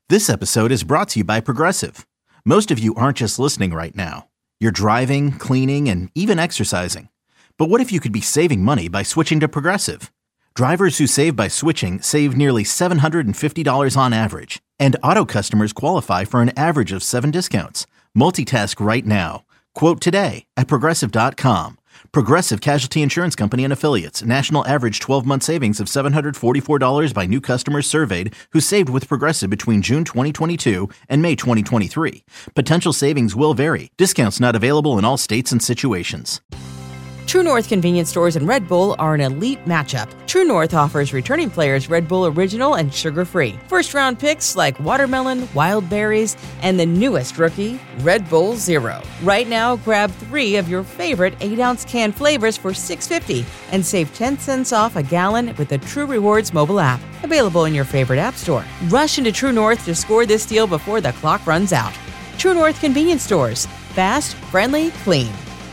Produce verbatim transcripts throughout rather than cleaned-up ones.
This episode is brought to you by Progressive. Most of you aren't just listening right now. You're driving, cleaning, and even exercising. But what if you could be saving money by switching to Progressive? Drivers who save by switching save nearly seven hundred fifty dollars on average. And auto customers qualify for an average of seven discounts. Multitask right now. Quote today at Progressive dot com. Progressive Casualty Insurance Company and Affiliates. National average twelve-month savings of seven hundred forty-four dollars by new customers surveyed who saved with Progressive between June twenty twenty-two and May twenty twenty-three. Potential savings will vary. Discounts not available in all states and situations. True North convenience stores and Red Bull are an elite matchup. True North offers returning players Red Bull Original and sugar-free. First-round picks like watermelon, wild berries, and the newest rookie, Red Bull Zero. Right now, grab three of your favorite eight-ounce can flavors for six dollars and fifty cents and save ten cents off a gallon with the True Rewards mobile app. Available in your favorite app store. Rush into True North to score this deal before the clock runs out. True North convenience stores. Fast, friendly, clean.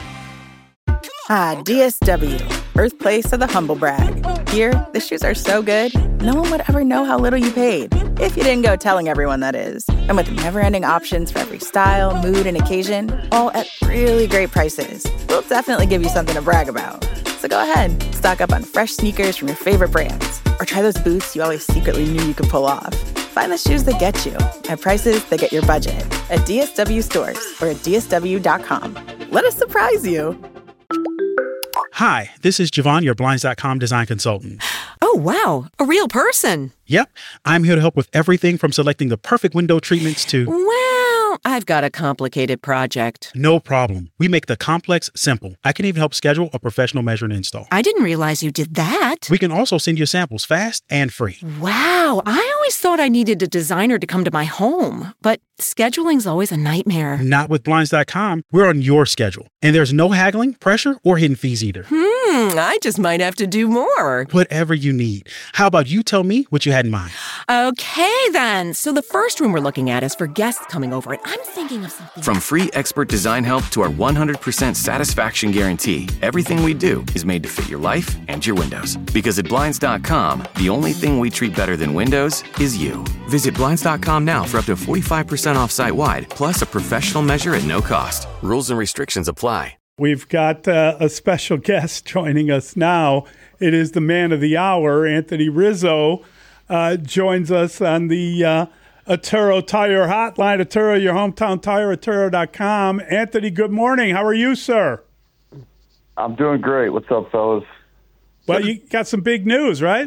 Ah, D S W, birthplace of the humble brag. Here, the shoes are so good, no one would ever know how little you paid. If you didn't go telling everyone, that is. And with never-ending options for every style, mood, and occasion, all at really great prices, we'll definitely give you something to brag about. So go ahead, stock up on fresh sneakers from your favorite brands, or try those boots you always secretly knew you could pull off. Find the shoes that get you at prices that get your budget at D S W stores or at D S W dot com. Let us surprise you. Hi, this is Javon, your Blinds dot com design consultant. Oh, wow. A real person. Yep. I'm here to help with everything from selecting the perfect window treatments to... Well, I've got a complicated project. No problem. We make the complex simple. I can even help schedule a professional measure and install. I didn't realize you did that. We can also send you samples fast and free. Wow. I always thought I needed a designer to come to my home, but scheduling's always a nightmare. Not with Blinds dot com. We're on your schedule. And there's no haggling, pressure, or hidden fees either. Hmm, I just might have to do more. Whatever you need. How about you tell me what you had in mind? Okay, then. So the first room we're looking at is for guests coming over, and I'm thinking of something... From free expert design help to our one hundred percent satisfaction guarantee, everything we do is made to fit your life and your windows. Because at Blinds dot com, the only thing we treat better than windows is you. Visit Blinds dot com now for up to forty-five percent off site-wide, plus a professional measure at no cost. Rules and restrictions apply. We've got uh, a special guest joining us now. It is the man of the hour, Anthony Rizzo, uh, joins us on the uh, Atturo Tire Hotline. Atturo, your hometown tire, Atturo dot com. Anthony, good morning. How are you, sir? I'm doing great. What's up, fellas? Well, you got some big news, right?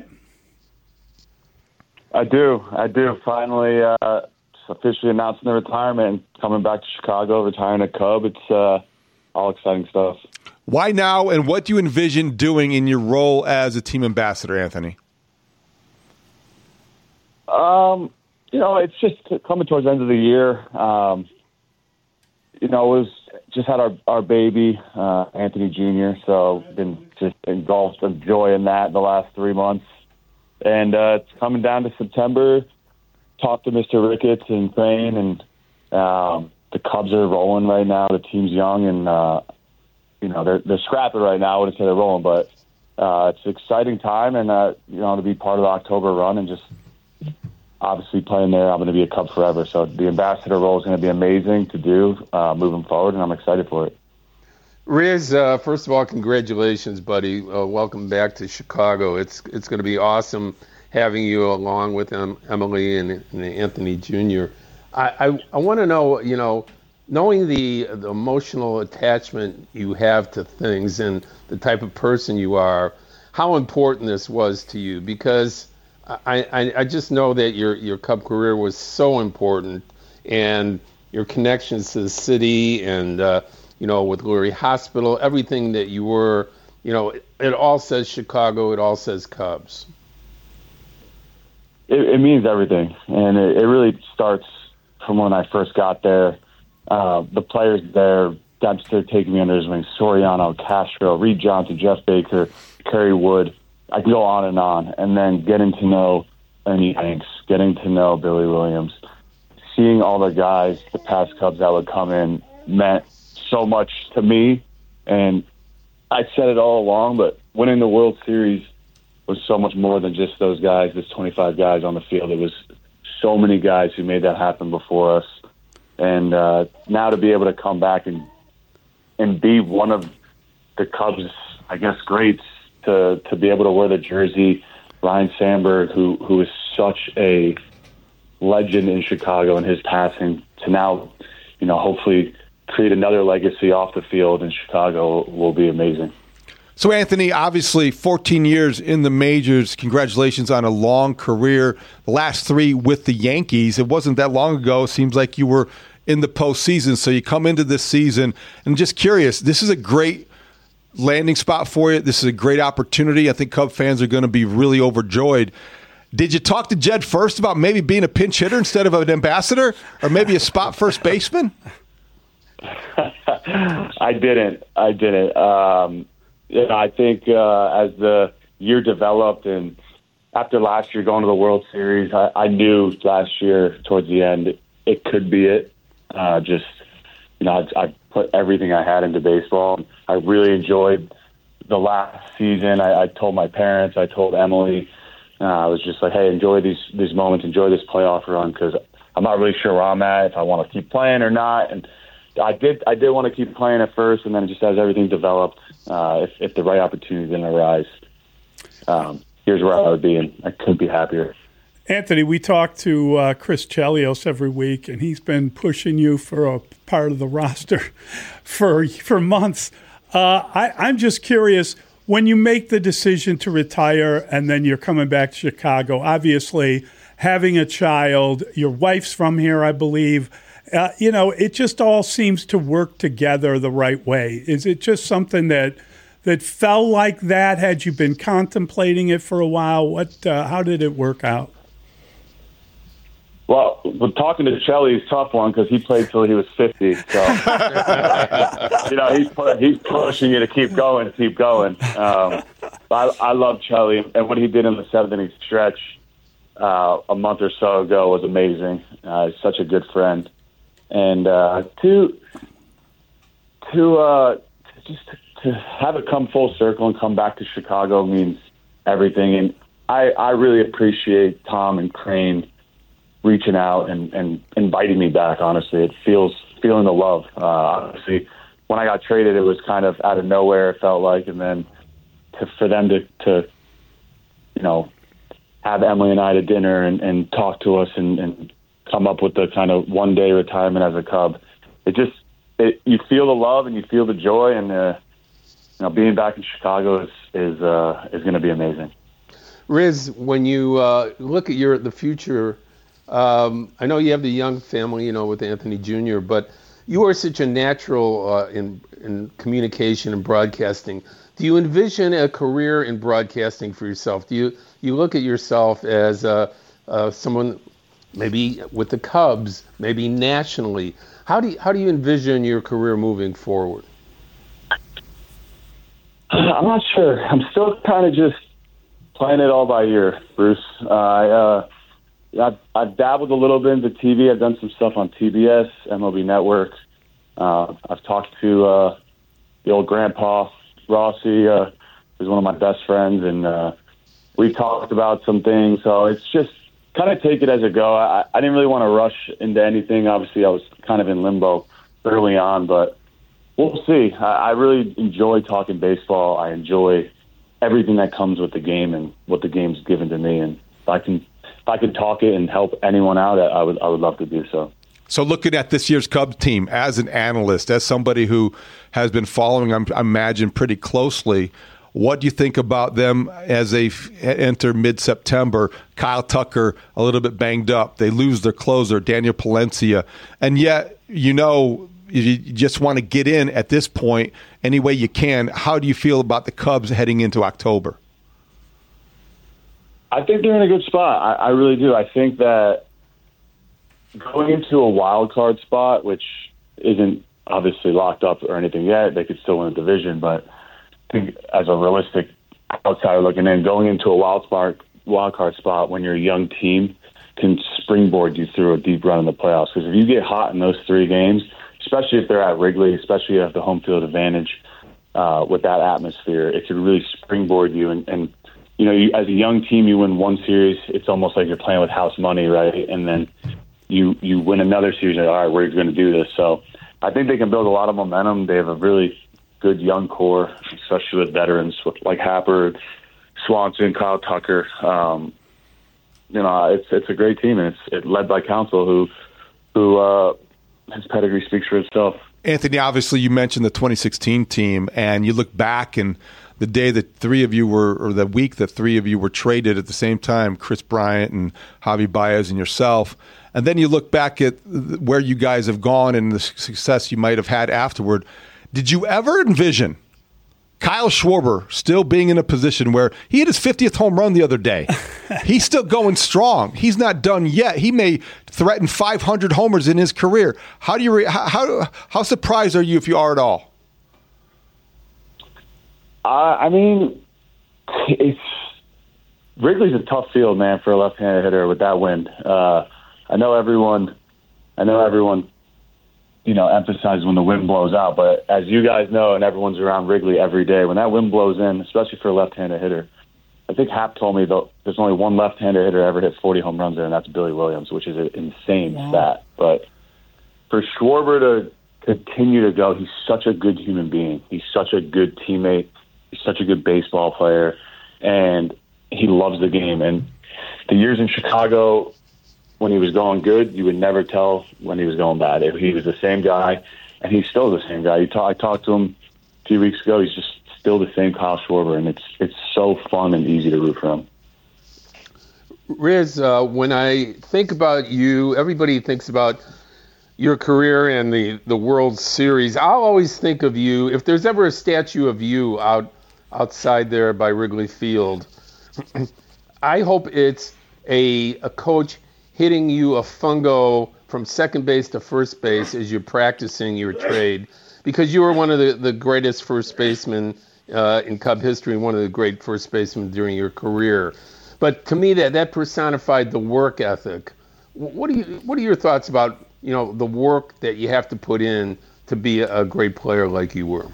I do. I do. Finally uh, officially announcing the retirement and coming back to Chicago, retiring a Cub. It's uh, all exciting stuff. Why now, and what do you envision doing in your role as a team ambassador, Anthony? Um, you know, it's just coming towards the end of the year. Um, you know, it was just had our, our baby, uh, Anthony Junior, so been just engulfed in joy in that the last three months. And uh, it's coming down to September. Talked to Mister Ricketts and Crane, and um, the Cubs are rolling right now. The team's young, and uh, you know they're they're scrapping right now. I wouldn't say they're rolling, but uh, it's an exciting time, and uh, you know to be part of the October run, and just obviously playing there. I'm going to be a Cub forever. So the ambassador role is going to be amazing to do uh, moving forward, and I'm excited for it. Riz, uh, first of all, congratulations, buddy. Uh, welcome back to Chicago. It's it's going to be awesome having you along with em- Emily and, and Anthony Junior I, I, I want to know, you know, knowing the, the emotional attachment you have to things and the type of person you are, how important this was to you, because I, I, I just know that your, your Cub career was so important, and your connections to the city and, uh, you know, with Lurie Hospital, everything that you were, you know, it, it all says Chicago, it all says Cubs. It, it means everything, and it, it really starts from when I first got there. Uh, the players there, Dempster taking me under his wing, Soriano, Castro, Reed Johnson, Jeff Baker, Kerry Wood. I can go on and on. And then getting to know Ernie Hanks, getting to know Billy Williams, seeing all the guys, the past Cubs that would come in, meant so much to me. And I said it all along, but winning the World Series was so much more than just those guys, those twenty-five guys on the field. It was so many guys who made that happen before us. And uh, now to be able to come back and and be one of the Cubs, I guess, greats, to, to be able to wear the jersey, Ryne Sandberg, who who is such a legend in Chicago and his passing, to now, you know, hopefully create another legacy off the field in Chicago will be amazing. So, Anthony, obviously fourteen years in the majors. Congratulations on a long career. The last three with the Yankees. It wasn't that long ago. It seems like you were in the postseason. So you come into this season, and just curious, this is a great landing spot for you. This is a great opportunity. I think Cub fans are going to be really overjoyed. Did you talk to Jed first about maybe being a pinch hitter instead of an ambassador, or maybe a spot first baseman? I didn't. I didn't. Um, Yeah, I think uh, as the year developed and after last year going to the World Series, I, I knew last year towards the end it, it could be it. Uh, just, you know, I, I put everything I had into baseball. I really enjoyed the last season. I, I told my parents, I told Emily, uh, I was just like, hey, enjoy these these moments, enjoy this playoff run, because I'm not really sure where I'm at, if I want to keep playing or not. And I did I did want to keep playing at first, and then just as everything developed, uh, if, if the right opportunity didn't arise, um, here's where I would be, and I couldn't be happier. Anthony, we talk to uh, Chris Chelios every week, and he's been pushing you for a part of the roster for for months. Uh, I, I'm just curious, when you make the decision to retire and then you're coming back to Chicago, obviously having a child, your wife's from here, I believe. Uh, you know, it just all seems to work together the right way. Is it just something that that felt like that? Had you been contemplating it for a while? What? Uh, how did it work out? Well, well talking to Chelly is a tough one because he played till he was fifty. So, you know, he's he's pushing you to keep going, keep going. Um, I, I love Chelly, and what he did in the seventh inning stretch uh, a month or so ago was amazing. Uh, he's such a good friend. And uh, to to uh, just to have it come full circle and come back to Chicago means everything. And I, I really appreciate Tom and Crane reaching out and, and inviting me back. Honestly, it feels feeling the love. Uh, obviously, when I got traded, it was kind of out of nowhere. It felt like, and then to, for them to to you know have Emily and I to dinner and, and talk to us and. and come up with the kind of one day retirement as a Cub. It just, it, you feel the love and you feel the joy, and uh, you know, being back in Chicago is is uh, is going to be amazing. Riz, when you uh, look at your the future, um, I know you have the young family, you know, with Anthony Junior, but you are such a natural uh, in in communication and broadcasting. Do you envision a career in broadcasting for yourself? Do you you look at yourself as uh, uh, someone? Maybe with the Cubs, maybe nationally. How do you, how do you envision your career moving forward? I'm not sure. I'm still kind of just playing it all by ear, Bruce. Uh, I, uh, I've, I've dabbled a little bit into T V. I've done some stuff on T B S, M L B Network. Uh, I've talked to uh, the old grandpa, Rossi, uh, who's one of my best friends, and uh, we've talked about some things. So it's just kind of take it as it go. I, I didn't really want to rush into anything. Obviously, I was kind of in limbo early on, but we'll see. I, I really enjoy talking baseball. I enjoy everything that comes with the game and what the game's given to me. And if I can, if I can talk it and help anyone out, I would, I would love to do so. So looking at this year's Cubs team as an analyst, as somebody who has been following, I imagine, pretty closely, what do you think about them as they f- enter mid-September? Kyle Tucker, a little bit banged up. They lose their closer, Daniel Palencia. And yet, you know, you just want to get in at this point any way you can. How do you feel about the Cubs heading into October? I think they're in a good spot. I, I really do. I think that going into a wild card spot, which isn't obviously locked up or anything yet, they could still win the division, but I think as a realistic outsider looking in, going into a wild card, wild card spot when you're a young team can springboard you through a deep run in the playoffs. Because if you get hot in those three games, especially if they're at Wrigley, especially if you have the home field advantage uh, with that atmosphere, it could really springboard you and, and you know, you, as a young team, you win one series, it's almost like you're playing with house money, right? And then you you win another series, and all right, we're going to do this. So I think they can build a lot of momentum. They have a really good young core, especially with veterans like Happer, Swanson, Kyle Tucker. Um, you know, it's it's a great team, and it's it led by Council, who who uh, his pedigree speaks for itself. Anthony, obviously you mentioned the twenty sixteen team, and you look back and the day that three of you were, or the week that three of you were traded at the same time, Chris Bryant and Javi Baez and yourself, and then you look back at where you guys have gone and the success you might have had afterward. Did you ever envision Kyle Schwarber still being in a position where he hit his fiftieth home run the other day? He's still going strong. He's not done yet. He may threaten five hundred homers in his career. How do you re- how, how how surprised are you, if you are at all? Uh, I mean, it's Wrigley's a tough field, man, for a left-handed hitter with that wind. Uh, I know everyone. I know everyone. You know, emphasizes when the wind blows out, but as you guys know, and everyone's around Wrigley every day, when that wind blows in, especially for a left-handed hitter, I think Hap told me that there's only one left-handed hitter ever hit forty home runs there, and that's Billy Williams, which is an insane wow. stat. But for Schwarber to continue to go, he's such a good human being. He's such a good teammate. He's such a good baseball player, and he loves the game. And the years in Chicago, when he was going good, you would never tell when he was going bad. He was the same guy, and he's still the same guy. You talk, I talked to him a few weeks ago. He's just still the same Kyle Schwarber, and it's it's so fun and easy to root for him. Riz, uh, when I think about you, everybody thinks about your career and the, the World Series. I'll always think of you, if there's ever a statue of you out outside there by Wrigley Field, I hope it's a a coach hitting you a fungo from second base to first base as you're practicing your trade, because you were one of the, the greatest first basemen uh, in Cub history, one of the great first basemen during your career. But to me, that, that personified the work ethic. What do you what are your thoughts about, you know, the work that you have to put in to be a great player like you were?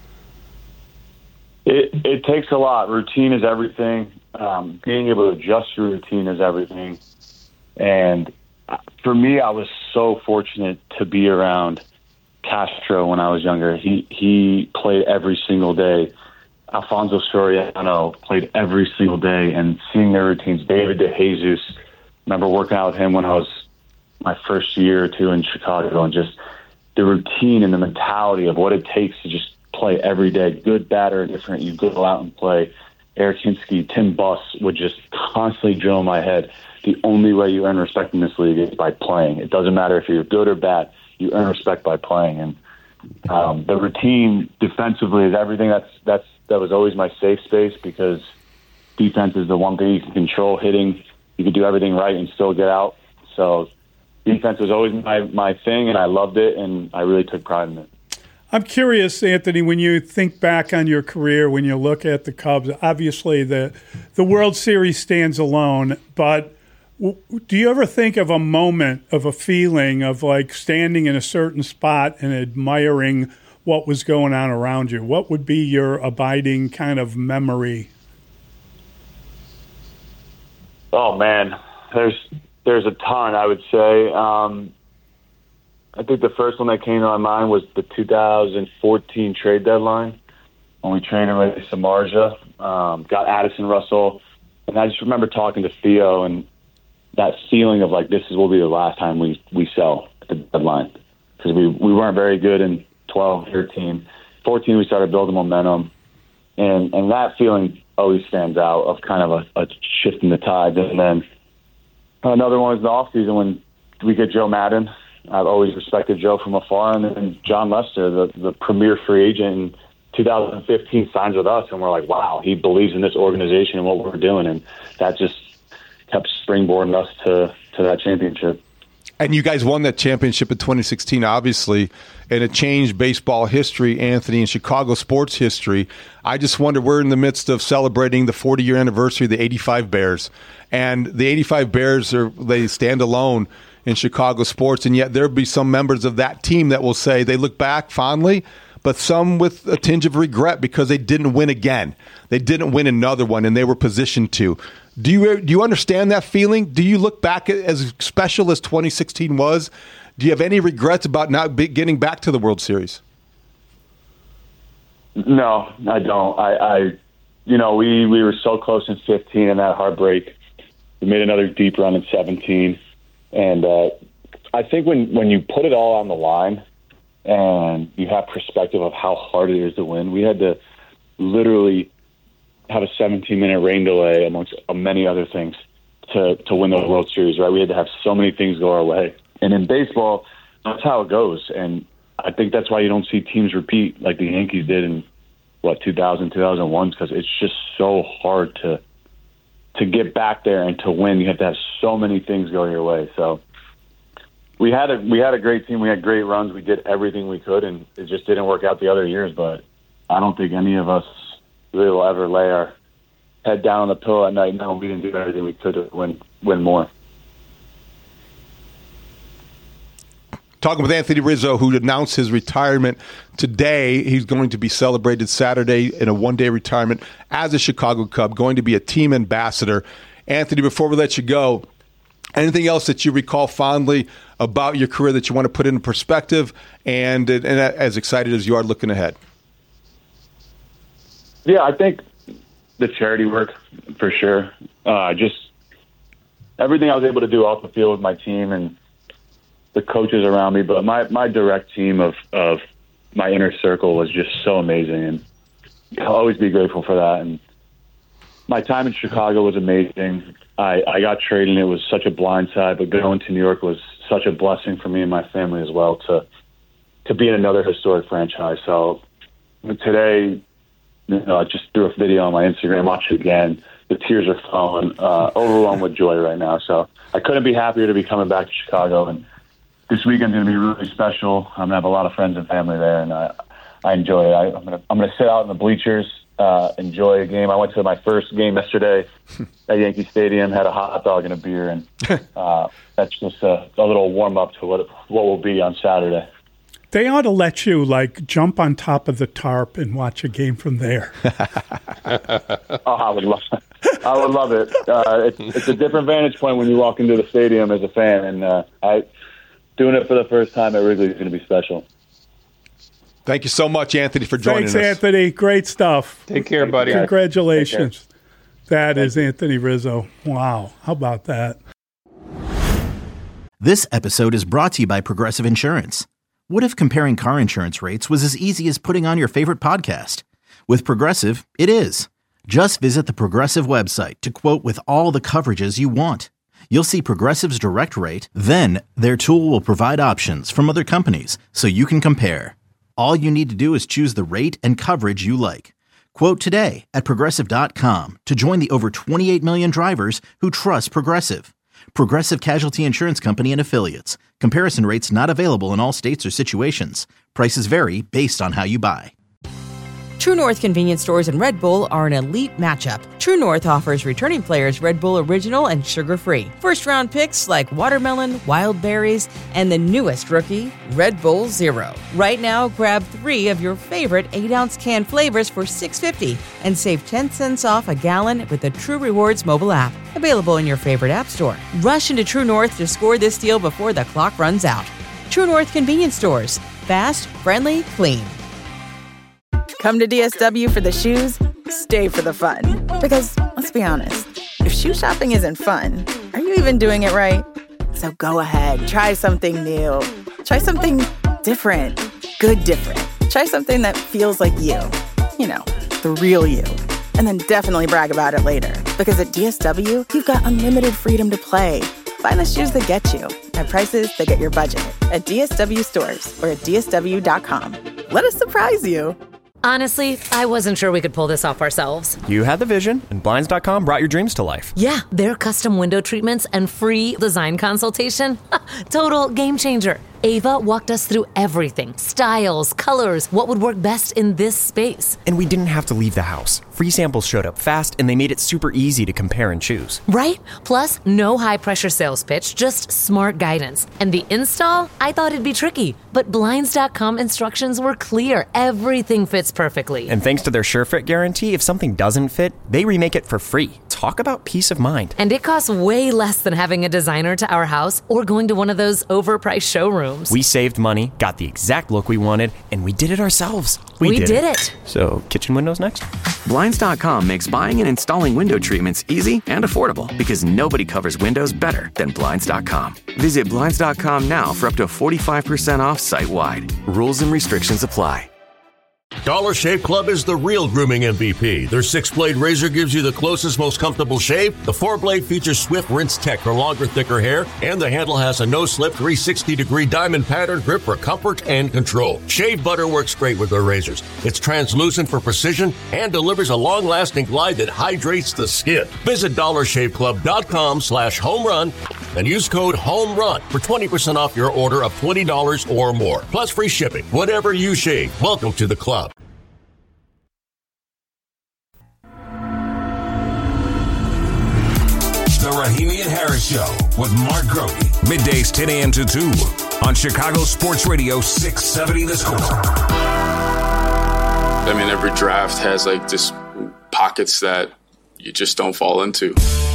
It it takes a lot. Routine is everything. Um, being able to adjust your routine is everything. And for me, I was so fortunate to be around Castro when I was younger. He he played every single day. Alfonso Soriano played every single day, and seeing their routines. David DeJesus, remember working out with him when I was my first year or two in Chicago, and just the routine and the mentality of what it takes to just play every day, good, bad, or different. You go out and play. Eric Hinsky, Tim Buss would just constantly drill in my head. The only way you earn respect in this league is by playing. It doesn't matter if you're good or bad. You earn respect by playing. And um, the routine defensively is everything. That's that's that was always my safe space, because defense is the one thing you can control. Hitting, you can do everything right and still get out. So defense was always my, my thing, and I loved it, and I really took pride in it. I'm curious, Anthony, when you think back on your career, when you look at the Cubs, obviously the the World Series stands alone, but do you ever think of a moment, of a feeling of like standing in a certain spot and admiring what was going on around you? What would be your abiding kind of memory? Oh, man, there's there's a ton, I would say. Um, I think the first one that came to my mind was the two thousand fourteen trade deadline when we traded with Samardzija, um, got Addison Russell, and I just remember talking to Theo and that feeling of like, this will be the last time we, we sell at the deadline, because we, we weren't very good in twelve, thirteen. fourteen, we started building momentum, and, and that feeling always stands out of kind of a, a shift in the tides. And then another one was the offseason when we get Joe Madden. I've always respected Joe from afar, and then John Lester, the, the premier free agent in two thousand fifteen, signs with us, and we're like, wow, he believes in this organization and what we're doing, and that just kept springboarding us to, to that championship. And you guys won that championship in twenty sixteen, obviously, and it changed baseball history, Anthony, and Chicago sports history. I just wonder, we're in the midst of celebrating the forty-year anniversary of the eighty-five Bears, and the eighty-five Bears, are they stand alone in Chicago sports, and yet there'll be some members of that team that will say they look back fondly, but some with a tinge of regret because they didn't win again. They didn't win another one, and they were positioned to. Do you do you understand that feeling? Do you look back at as special as twenty sixteen was? Do you have any regrets about not be, getting back to the World Series? No, I don't. I, I you know, we, we were so close in fifteen and that heartbreak. We made another deep run in seventeen. And uh, I think when, when you put it all on the line and you have perspective of how hard it is to win, we had to literally have a seventeen-minute rain delay amongst many other things to, to win the World Series, right? We had to have so many things go our way. And in baseball, that's how it goes. And I think that's why you don't see teams repeat like the Yankees did in, what, two thousand, two thousand one, because it's just so hard to to get back there and to win. You have to have so many things go your way. So we had a we had a great team. We had great runs. We did everything we could, and it just didn't work out the other years. But I don't think any of us really will ever lay our head down on the pillow at night knowing we didn't do everything we could to win win more. Talking with Anthony Rizzo, who announced his retirement today. He's going to be celebrated Saturday in a one-day retirement as a Chicago Cub, going to be a team ambassador. Anthony, before we let you go, anything else that you recall fondly about your career that you want to put into perspective and, and as excited as you are looking ahead? Yeah, I think the charity work, for sure. Uh, just everything I was able to do off the field with my team and the coaches around me, but my, my direct team of, of my inner circle was just so amazing, and I'll always be grateful for that. And my time in Chicago was amazing. I, I got traded, and it was such a blindside, but going to New York was such a blessing for me and my family as well to to be in another historic franchise. So today, you know, I just threw a video on my Instagram, watch it again. The tears are flowing, uh, overwhelmed with joy right now. So I couldn't be happier to be coming back to Chicago, and this weekend's going to be really special. I'm going to have a lot of friends and family there, and I, I enjoy it. I, I'm going to I'm going to sit out in the bleachers, uh, enjoy a game. I went to my first game yesterday at Yankee Stadium, had a hot dog and a beer, and uh, that's just a, a little warm-up to what what will be on Saturday. They ought to let you, like, jump on top of the tarp and watch a game from there. Oh, I would love I would love it. Uh, it's, it's a different vantage point when you walk into the stadium as a fan, and uh, I doing it for the first time at Wrigley is going to be special. Thank you so much, Anthony, for joining Thanks, us. Thanks, Anthony. Great stuff. Take care, buddy. Congratulations. That is Anthony Rizzo. Wow. How about that? This episode is brought to you by Progressive Insurance. What if comparing car insurance rates was as easy as putting on your favorite podcast? With Progressive, it is. Just visit the Progressive website to quote with all the coverages you want. You'll see Progressive's direct rate, then their tool will provide options from other companies so you can compare. All you need to do is choose the rate and coverage you like. Quote today at Progressive dot com to join the over twenty-eight million drivers who trust Progressive. Progressive Casualty Insurance Company and Affiliates. Comparison rates not available in all states or situations. Prices vary based on how you buy. True North convenience stores and Red Bull are an elite matchup. True North offers returning players Red Bull Original and sugar-free. First-round picks like watermelon, wild berries, and the newest rookie, Red Bull Zero. Right now, grab three of your favorite eight-ounce can flavors for six dollars and fifty cents and save ten cents off a gallon with the True Rewards mobile app. Available in your favorite app store. Rush into True North to score this deal before the clock runs out. True North convenience stores. Fast, friendly, clean. Come to D S W for the shoes, stay for the fun. Because, let's be honest, if shoe shopping isn't fun, are you even doing it right? So go ahead, try something new. Try something different. Good different. Try something that feels like you. You know, the real you. And then definitely brag about it later. Because at D S W, you've got unlimited freedom to play. Find the shoes that get you at prices that get your budget at D S W stores or at D S W dot com. Let us surprise you. Honestly, I wasn't sure we could pull this off ourselves. You had the vision, and Blinds dot com brought your dreams to life. Yeah, their custom window treatments and free design consultation. Total game changer. Ava walked us through everything. Styles, colors, what would work best in this space. And we didn't have to leave the house. Free samples showed up fast, and they made it super easy to compare and choose. Right? Plus, no high-pressure sales pitch, just smart guidance. And the install? I thought it'd be tricky, but Blinds dot com instructions were clear. Everything fits perfectly. And thanks to their SureFit guarantee, if something doesn't fit, they remake it for free. Talk about peace of mind. And it costs way less than having a designer to our house or going to one of those overpriced showrooms. We saved money, got the exact look we wanted, and we did it ourselves. We, we did, did it. it. So, kitchen windows next? Blinds dot com makes buying and installing window treatments easy and affordable because nobody covers windows better than Blinds dot com. Visit Blinds dot com now for up to forty-five percent off site-wide. Rules and restrictions apply. Dollar Shave Club is the real grooming M V P. Their six-blade razor gives you the closest, most comfortable shave. The four-blade features Swift Rinse Tech for longer, thicker hair. And the handle has a no-slip three hundred sixty degree diamond pattern grip for comfort and control. Shave butter works great with their razors. It's translucent for precision and delivers a long-lasting glide that hydrates the skin. Visit dollar shave club dot com slash home run and use code HOMERUN for twenty percent off your order of twenty dollars or more. Plus free shipping. Whatever you shave, welcome to the club. The Rahimi and Harris Show with Mark Grote. Middays ten a.m. to two on Chicago Sports Radio six seventy The Score. I mean, every draft has like just pockets that you just don't fall into.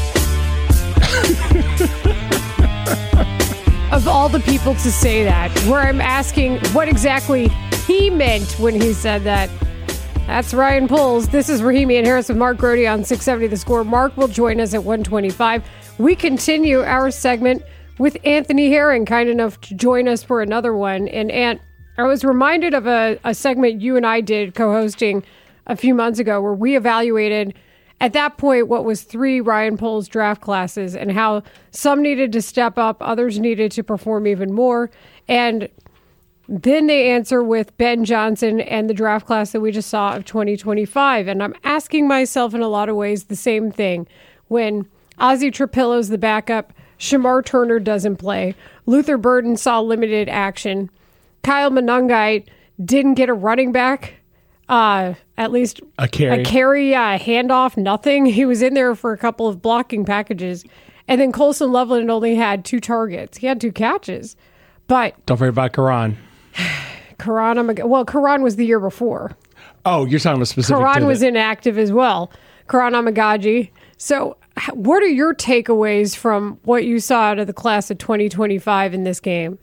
Of all the people to say that, where I'm asking what exactly he meant when he said that. That's Ryan Poles. This is Rahimi and Harris with Mark Grote on six seventy The Score. Mark will join us at one twenty-five. We continue our segment with Anthony Herring, kind enough to join us for another one. And Ant, I was reminded of a, a segment you and I did co-hosting a few months ago where we evaluated at that point what was three Ryan Poles draft classes and how some needed to step up, others needed to perform even more. And then they answer with Ben Johnson and the draft class that we just saw of twenty twenty-five. And I'm asking myself in a lot of ways the same thing. When Ozzie Trapillo's the backup, Shamar Turner doesn't play, Luther Burden saw limited action, Kyle Monangai didn't get a running back, uh, at least a carry, a carry, uh, handoff, nothing. He was in there for a couple of blocking packages. And then Colson Loveland only had two targets. He had two catches. But don't forget about Karan. Karan, well, Karan was the year before. Oh, you're talking about specific. Karan was the- inactive as well. Karan Amagaji. So what are your takeaways from what you saw out of the class of twenty twenty-five in this game?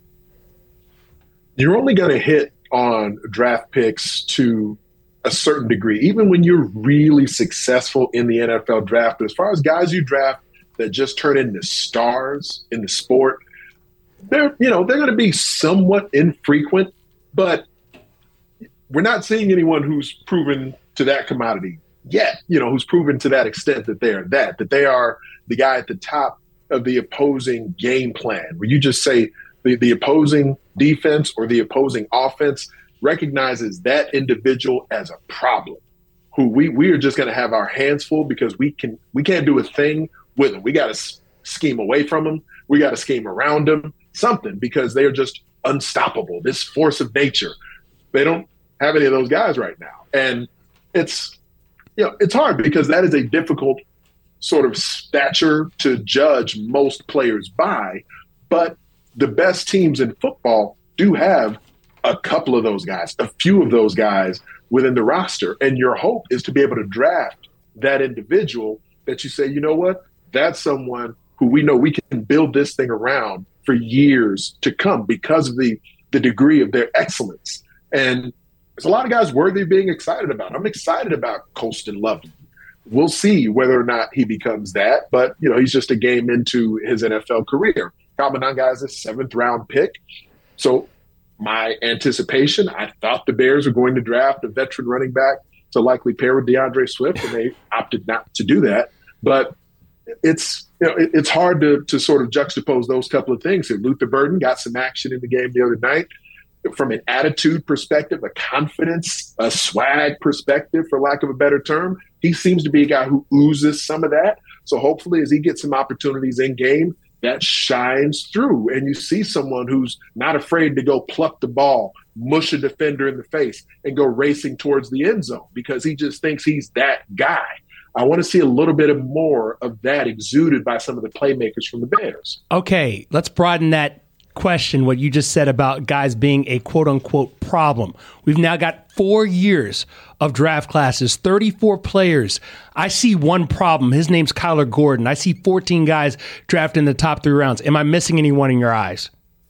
You're only going to hit on draft picks to a certain degree, even when you're really successful in the N F L draft. But as far as guys you draft that just turn into stars in the sport, they're, you know, they're going to be somewhat infrequent, but we're not seeing anyone who's proven to that commodity yet, you know, who's proven to that extent that they are that, that they are the guy at the top of the opposing game plan, where you just say the, the opposing defense or the opposing offense recognizes that individual as a problem, who we, we are just going to have our hands full because we can, we can't do a thing with them. We got to s- scheme away from them. We got to scheme around them, something, because they are just unstoppable, this force of nature. They don't have any of those guys right now. And it's, you know, it's hard because that is a difficult sort of stature to judge most players by. But the best teams in football do have a couple of those guys, a few of those guys within the roster. And your hope is to be able to draft that individual that you say, you know what, that's someone who we know we can build this thing around for years to come because of the, the degree of their excellence. And there's a lot of guys worthy of being excited about. I'm excited about Colston Loveland. We'll see whether or not he becomes that, but you know, he's just a game into his N F L career. Kyle Monangai is a seventh round pick. So my anticipation, I thought the Bears were going to draft a veteran running back to likely pair with DeAndre Swift, and they opted not to do that. But it's, you know, it, it's hard to, to sort of juxtapose those couple of things here. Luther Burden got some action in the game the other night. From an attitude perspective, a confidence, a swag perspective, for lack of a better term, he seems to be a guy who oozes some of that. So hopefully as he gets some opportunities in game, that shines through. And you see someone who's not afraid to go pluck the ball, mush a defender in the face, and go racing towards the end zone because he just thinks he's that guy. I want to see a little bit of more of that exuded by some of the playmakers from the Bears. Okay, let's broaden that question, what you just said about guys being a quote-unquote problem. We've now got four years of draft classes, thirty-four players. I see one problem. His name's Kyler Gordon. I see fourteen guys drafted in the top three rounds. Am I missing anyone in your eyes?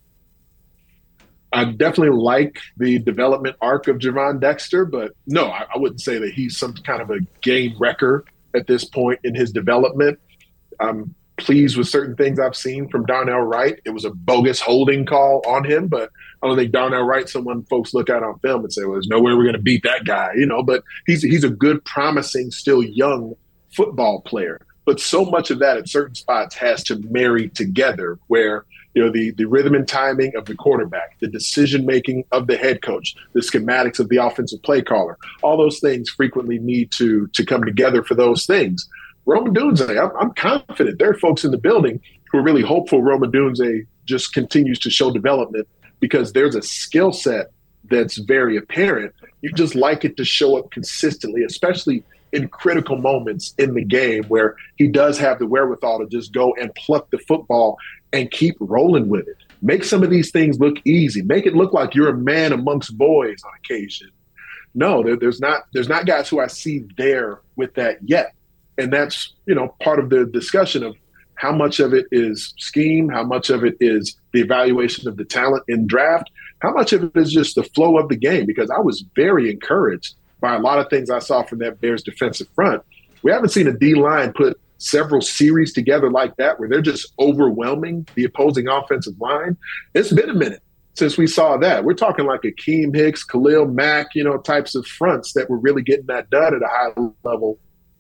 I definitely like the development arc of Javon Dexter, but no, I, I wouldn't say that he's some kind of a game wrecker at this point in his development. I'm pleased with certain things I've seen from Darnell Wright. It was a bogus holding call on him, but I don't think Darnell Wright, someone folks look at on film and say, well, there's no way we're going to beat that guy, you know, but he's, he's a good, promising, still young football player. But so much of that at certain spots has to marry together where, you know, the, the rhythm and timing of the quarterback, the decision-making of the head coach, the schematics of the offensive play caller, all those things frequently need to, to come together for those things. Rome Odunze, I'm, I'm confident there are folks in the building who are really hopeful Rome Odunze just continues to show development because there's a skill set that's very apparent. You just like it to show up consistently, especially in critical moments in the game where he does have the wherewithal to just go and pluck the football and keep rolling with it. Make some of these things look easy. Make it look like you're a man amongst boys on occasion. No, there, there's not there's not guys who I see there with that yet. And that's, you know, part of the discussion of how much of it is scheme, how much of it is the evaluation of the talent in draft, how much of it is just the flow of the game, because I was very encouraged by a lot of things I saw from that Bears defensive front. We haven't seen a D-line put several series together like that where they're just overwhelming the opposing offensive line. It's been a minute since we saw that. We're talking like Akeem Hicks, Khalil Mack, you know, types of fronts that were really getting that done at a high level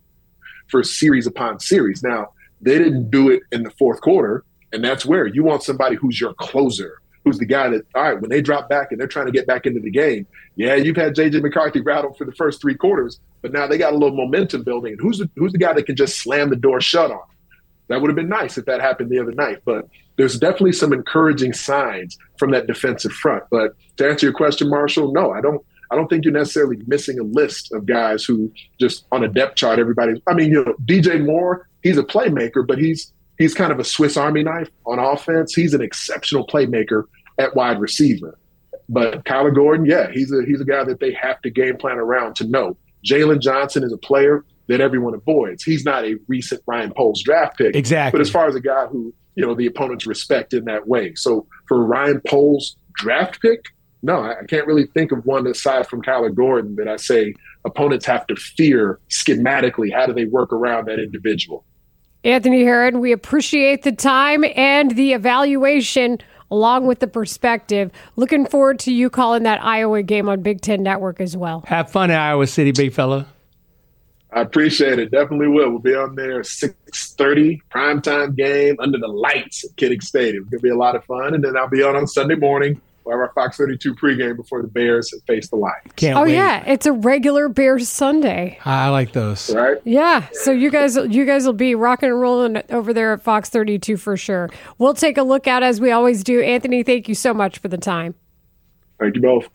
for series upon series. Now, they didn't do it in the fourth quarter, and that's where you want somebody who's your closer, who's the guy that, all right, when they drop back and they're trying to get back into the game, yeah, you've had J J McCarthy rattled for the first three quarters, but now they got a little momentum building. And who's the, who's the guy that can just slam the door shut on? That would have been nice if that happened the other night. But there's definitely some encouraging signs from that defensive front. But to answer your question, Marshall, no, I don't. I don't think you're necessarily missing a list of guys who just on a depth chart, everybody. I mean, you know, D J Moore, he's a playmaker, but he's he's kind of a Swiss Army knife on offense. He's an exceptional playmaker at wide receiver. But Kyler Gordon, yeah, he's a he's a guy that they have to game plan around to know. Jalen Johnson is a player that everyone avoids. He's not a recent Ryan Poles draft pick. Exactly. But as far as a guy who, you know, the opponents respect in that way. So for Ryan Poles draft pick, no, I can't really think of one aside from Kyler Gordon that I say opponents have to fear schematically. How do they work around that individual? Anthony Herron, we appreciate the time and the evaluation along with the perspective. Looking forward to you calling that Iowa game on Big Ten Network as well. Have fun at Iowa City, big fella. I appreciate it. Definitely will. We'll be on there six thirty, primetime game under the lights at Kinnick Stadium. It's going to be a lot of fun. And then I'll be on on Sunday morning. We'll have our Fox thirty-two pregame before the Bears face the Lions. Can't oh, wait. yeah. It's a regular Bears Sunday. I like those. Right? Yeah. So you guys you guys will be rocking and rolling over there at Fox thirty-two for sure. We'll take a look out as we always do. Anthony, thank you so much for the time. Thank you both.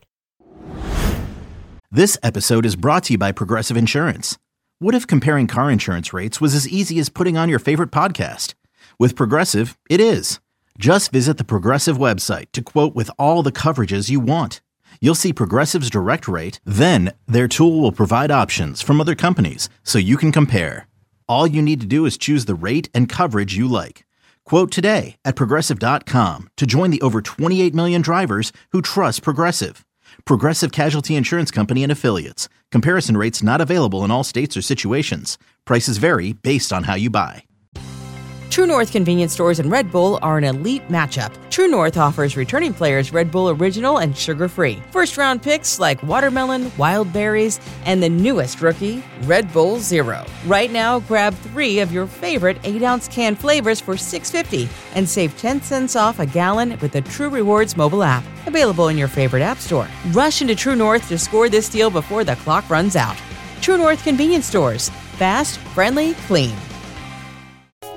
This episode is brought to you by Progressive Insurance. What if comparing car insurance rates was as easy as putting on your favorite podcast? With Progressive, it is. Just visit the Progressive website to quote with all the coverages you want. You'll see Progressive's direct rate, then their tool will provide options from other companies so you can compare. All you need to do is choose the rate and coverage you like. Quote today at Progressive dot com to join the over twenty-eight million drivers who trust Progressive. Progressive Casualty Insurance Company and Affiliates. Comparison rates not available in all states or situations. Prices vary based on how you buy. True North convenience stores and Red Bull are an elite matchup. True North offers returning players Red Bull Original and sugar-free. First-round picks like watermelon, wild berries, and the newest rookie, Red Bull Zero. Right now, grab three of your favorite eight-ounce can flavors for six dollars and fifty cents and save ten cents off a gallon with the True Rewards mobile app. Available in your favorite app store. Rush into True North to score this deal before the clock runs out. True North convenience stores. Fast, friendly, clean.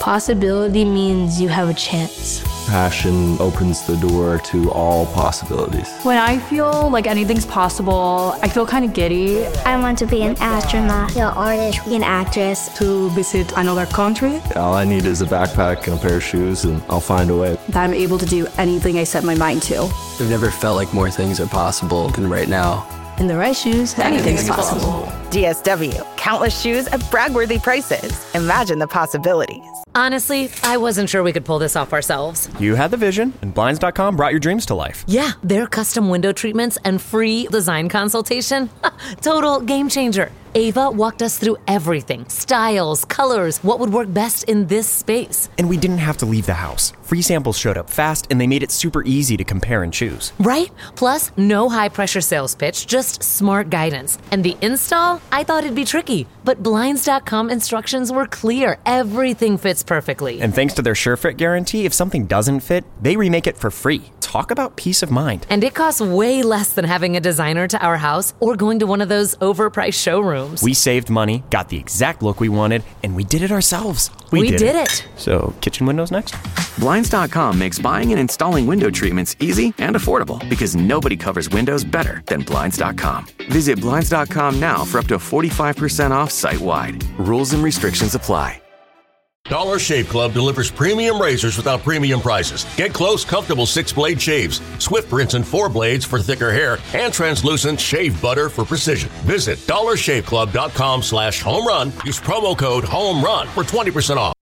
Possibility means you have a chance. Passion opens the door to all possibilities. When I feel like anything's possible, I feel kind of giddy. I want to be an astronaut, an artist, an actress. To visit another country. All I need is a backpack and a pair of shoes, and I'll find a way. That I'm able to do anything I set my mind to. I've never felt like more things are possible than right now. In the right shoes, anything's, anything's possible. possible. D S W, countless shoes at brag-worthy prices. Imagine the possibilities. Honestly, I wasn't sure we could pull this off ourselves. You had the vision, and Blinds dot com brought your dreams to life. Yeah, their custom window treatments and free design consultation. Total game changer. Ava walked us through everything. Styles, colors, what would work best in this space. And we didn't have to leave the house. Free samples showed up fast, and they made it super easy to compare and choose. Right? Plus, no high-pressure sales pitch, just smart guidance. And the install? I thought it'd be tricky, but Blinds dot com instructions were clear. Everything fits perfectly. And thanks to their SureFit guarantee, if something doesn't fit, they remake it for free. Talk about peace of mind. And it costs way less than having a designer to our house or going to one of those overpriced showrooms. We saved money, got the exact look we wanted, and we did it ourselves. We, we did, did it. it. So, kitchen windows next? Blinds dot com makes buying and installing window treatments easy and affordable because nobody covers windows better than Blinds dot com. Visit Blinds dot com now for up to forty-five percent off site-wide. Rules and restrictions apply. Dollar Shave Club delivers premium razors without premium prices. Get close, comfortable six-blade shaves, swift rinse and four blades for thicker hair, and translucent shave butter for precision. Visit dollar shave club dot com slash home run. Use promo code HOMERUN for twenty percent off.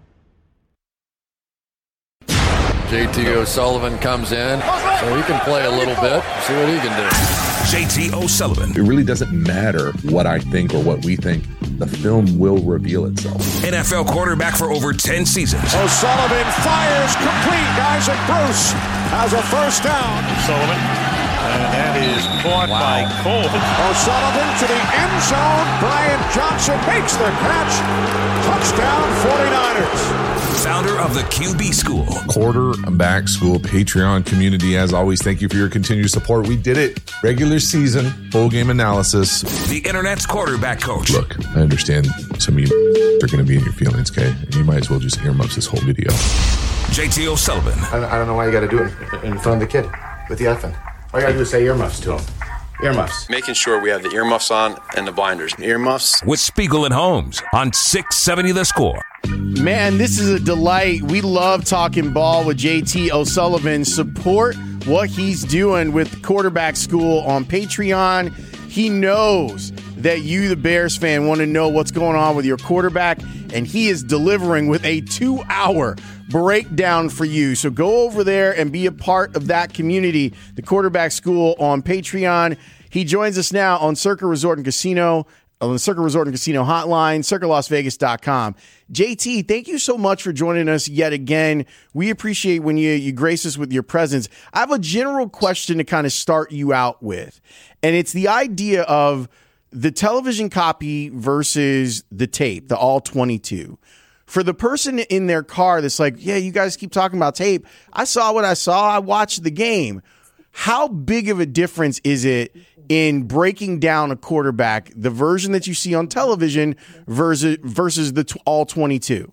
J T O'Sullivan comes in, so he can play a little bit, see what he can do. J T O'Sullivan. It really doesn't matter what I think or what we think. The film will reveal itself. N F L quarterback for over ten seasons. O'Sullivan fires complete. Isaac Bruce has a first down. O'Sullivan, and that is caught wow. by Cole. O'Sullivan to the end zone. Brian Johnson makes the catch. Touchdown forty-niners. Founder of the Q B School. Quarterback School Patreon community. As always, thank you for your continued support. We did it. Regular season, full game analysis. The internet's quarterback coach. Look, I understand some of you are going to be in your feelings, okay? And you might as well just earmuffs this whole video. J T O'Sullivan. I, I don't know why you got to do it in front of the kid with the effing. All you got to do is say earmuffs to him. Earmuffs. Making sure we have the earmuffs on and the blinders. Earmuffs. With Spiegel and Holmes on six seventy The Score. Man, this is a delight. We love talking ball with J T O'Sullivan. Support what he's doing with Quarterback School on Patreon. He knows that you, the Bears fan, want to know what's going on with your quarterback, and he is delivering with a two-hour breakdown for you. So go over there and be a part of that community, the Quarterback School on Patreon. He joins us now on Circa Resort and Casino, on the Circa Resort and Casino hotline, circa las vegas dot com. J T, thank you so much for joining us yet again. We appreciate when you, you grace us with your presence. I have a general question to kind of start you out with, and it's the idea of the television copy versus the tape, the all twenty-two. For the person in their car that's like, yeah, you guys keep talking about tape. I saw what I saw. I watched the game. How big of a difference is it in breaking down a quarterback, the version that you see on television versus versus the t- all twenty-two?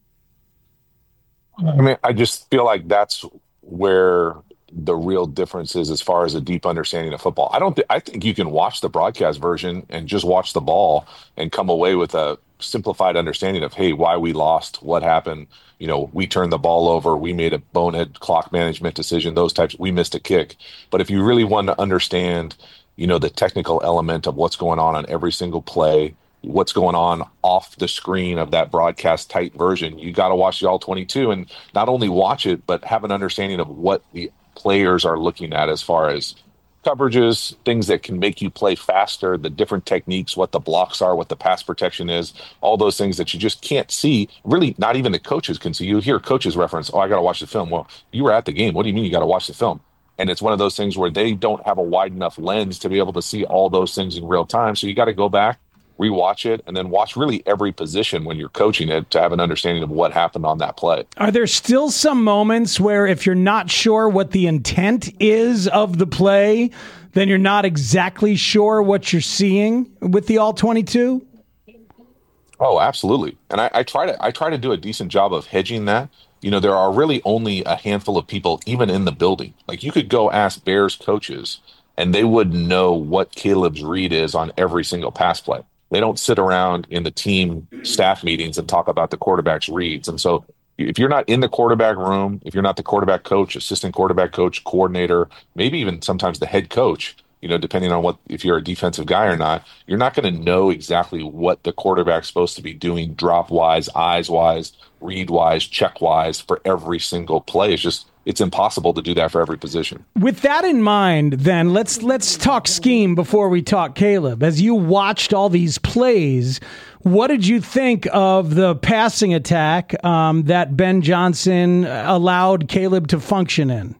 I mean, I just feel like that's where the real difference is as far as a deep understanding of football. I don't th- I think you can watch the broadcast version and just watch the ball and come away with a simplified understanding of, hey, why we lost, what happened. You know, we turned the ball over, we made a bonehead clock management decision, those types, we missed a kick. But if you really want to understand, you know, the technical element of what's going on on every single play, what's going on off the screen of that broadcast type version, you got to watch the all twenty-two and not only watch it, but have an understanding of what the players are looking at as far as coverages, things that can make you play faster, the different techniques, what the blocks are, what the pass protection is, all those things that you just can't see. Really, not even the coaches can see. You hear coaches reference, oh, I got to watch the film. Well, you were at the game. What do you mean you got to watch the film? And it's one of those things where they don't have a wide enough lens to be able to see all those things in real time. So you got to go back, rewatch it, and then watch really every position when you're coaching it to have an understanding of what happened on that play. Are there still some moments where if you're not sure what the intent is of the play, then you're not exactly sure what you're seeing with the all twenty-two? Oh, absolutely. And I, I try to I try to do a decent job of hedging that. You know, there are really only a handful of people even in the building. Like you could go ask Bears coaches and they wouldn't know what Caleb's read is on every single pass play. They don't sit around in the team staff meetings and talk about the quarterback's reads. And so if you're not in the quarterback room, if you're not the quarterback coach, assistant quarterback coach, coordinator, maybe even sometimes the head coach, you know, depending on what, if you're a defensive guy or not, you're not going to know exactly what the quarterback's supposed to be doing drop wise, eyes wise, read wise, check wise for every single play. It's just, it's impossible to do that for every position. With that in mind, then let's let's talk scheme before we talk Caleb. As you watched all these plays, what did you think of the passing attack um, that Ben Johnson allowed Caleb to function in?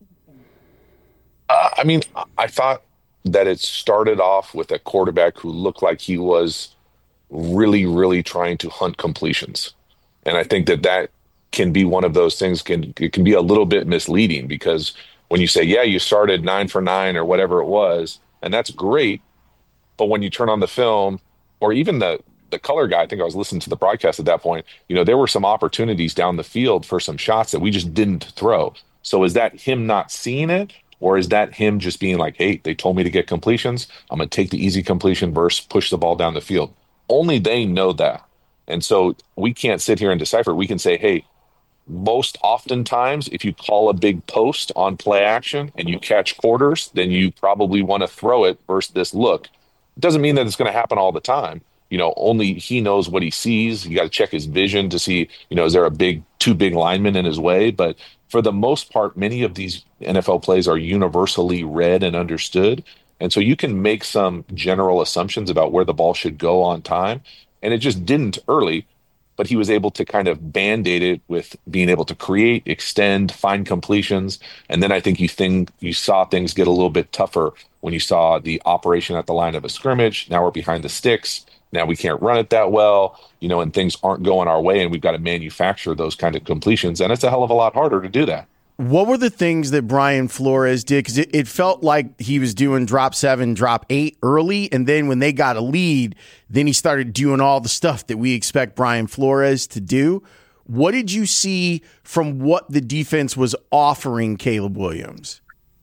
Uh, I mean, I thought that it started off with a quarterback who looked like he was really, really trying to hunt completions. And I think that that can be one of those things, can it can be a little bit misleading, because when you say, yeah, you started nine for nine or whatever it was, and that's great, but when you turn on the film, or even the the color guy, I think I was listening to the broadcast at that point, you know, there were some opportunities down the field for some shots that we just didn't throw. So is that him not seeing it? Or is that him just being like, hey, they told me to get completions, I'm going to take the easy completion versus push the ball down the field? Only they know that. And so we can't sit here and decipher. We can say, hey, most oftentimes, if you call a big post on play action and you catch quarters, then you probably want to throw it versus this look. It doesn't mean that it's going to happen all the time. You know, only he knows what he sees. You got to check his vision to see, you know, is there a big, two big linemen in his way? But for the most part, many of these N F L plays are universally read and understood. And so you can make some general assumptions about where the ball should go on time. And it just didn't early, but he was able to kind of band-aid it with being able to create, extend, find completions. And then I think you think you saw things get a little bit tougher when you saw the operation at the line of a scrimmage. Now we're behind the sticks. Now we can't run it that well, you know, and things aren't going our way, and we've got to manufacture those kind of completions. And it's a hell of a lot harder to do that. What were the things that Brian Flores did? Because it, it felt like he was doing drop seven, drop eight early, and then when they got a lead, then he started doing all the stuff that we expect Brian Flores to do. What did you see from what the defense was offering Caleb Williams?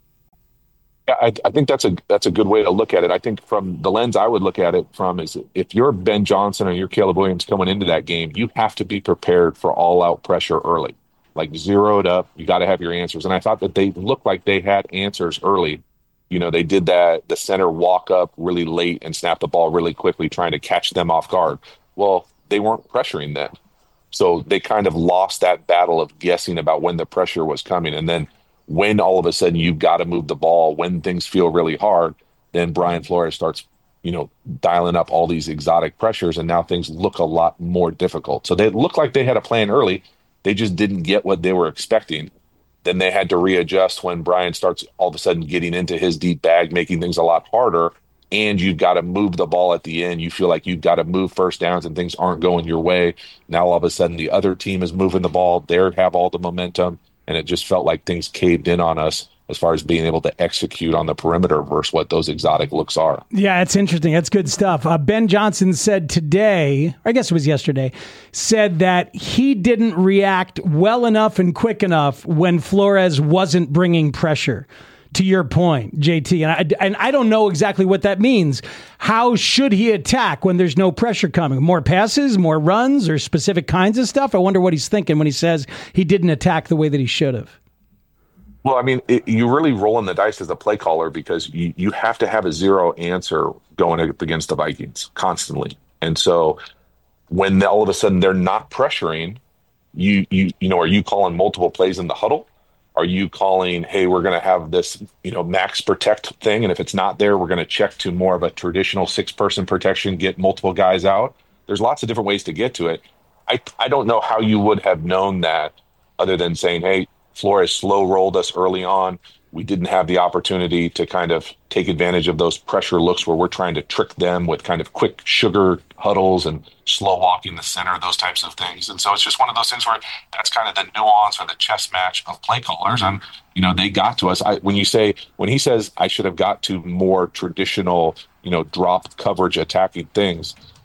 I, I think that's a that's a good way to look at it. I think from the lens I would look at it from is, if you're Ben Johnson or you're Caleb Williams coming into that game, you have to be prepared for all-out pressure early. Like zeroed up, you got to have your answers. And I thought that they looked like they had answers early. You know, they did that, the center walk up really late and snap the ball really quickly, trying to catch them off guard. Well, they weren't pressuring them. So they kind of lost that battle of guessing about when the pressure was coming. And then when all of a sudden you've got to move the ball, when things feel really hard, then Brian Flores starts, you know, dialing up all these exotic pressures, and now things look a lot more difficult. So they look like they had a plan early. They just didn't get what they were expecting. Then they had to readjust when Brian starts all of a sudden getting into his deep bag, making things a lot harder. And you've got to move the ball at the end. You feel like you've got to move first downs and things aren't going your way. Now all of a sudden the other team is moving the ball. They have all the momentum. And it just felt like things caved in on us as far as being able to execute on the perimeter versus what those exotic looks are. Yeah, it's interesting. That's good stuff. Uh, Ben Johnson said today, I guess it was yesterday, said that he didn't react well enough and quick enough when Flores wasn't bringing pressure. To your point, J T, and I, and I don't know exactly what that means. How should he attack when there's no pressure coming? More passes, more runs, or specific kinds of stuff? I wonder what he's thinking when he says he didn't attack the way that he should have. Well, I mean, it, you're really rolling the dice as a play caller, because you, you have to have a zero answer going up against the Vikings constantly. And so when all of a sudden they're not pressuring, you you you know, are you calling multiple plays in the huddle? Are you calling, hey, we're going to have this, you know, max protect thing, and if it's not there, we're going to check to more of a traditional six-person protection, get multiple guys out? There's lots of different ways to get to it. I I don't know how you would have known that other than saying, hey, Flores slow rolled us early on. We didn't have the opportunity to kind of take advantage of those pressure looks where we're trying to trick them with kind of quick sugar huddles and slow walking the center, those types of things. And so it's just one of those things where that's kind of the nuance or the chess match of play callers. And, you know, they got to us. I, when you say, when he says I should have got to more traditional, you know, drop coverage attacking things,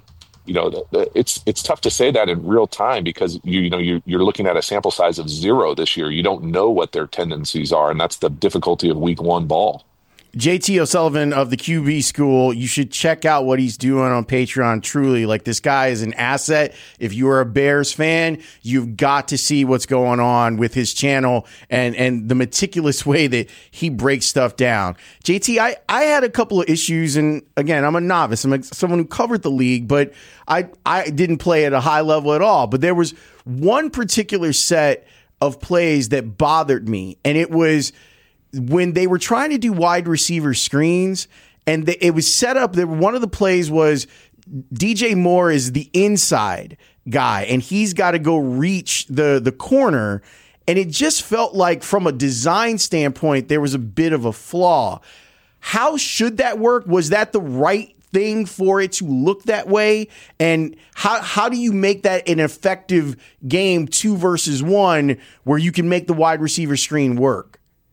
you know, the, the, it's it's tough to say that in real time because you you know you're, you're looking at a sample size of zero this year. You don't know what their tendencies are, and that's the difficulty of week one ball. J T O'Sullivan of the Q B School, you should check out what he's doing on Patreon. Truly, like, this guy is an asset. If you are a Bears fan, you've got to see what's going on with his channel and, and the meticulous way that he breaks stuff down. J T, I, I had a couple of issues, and again, I'm a novice. I'm a, someone who covered the league, but I, I didn't play at a high level at all. But there was one particular set of plays that bothered me, and it was when they were trying to do wide receiver screens, and they, it was set up that one of the plays was D J Moore is the inside guy, and he's got to go reach the, the corner. And it just felt like from a design standpoint, there was a bit of a flaw. How should that work? Was that the right thing for it to look that way? And how how do you make that an effective game two versus one where you can make the wide receiver screen work?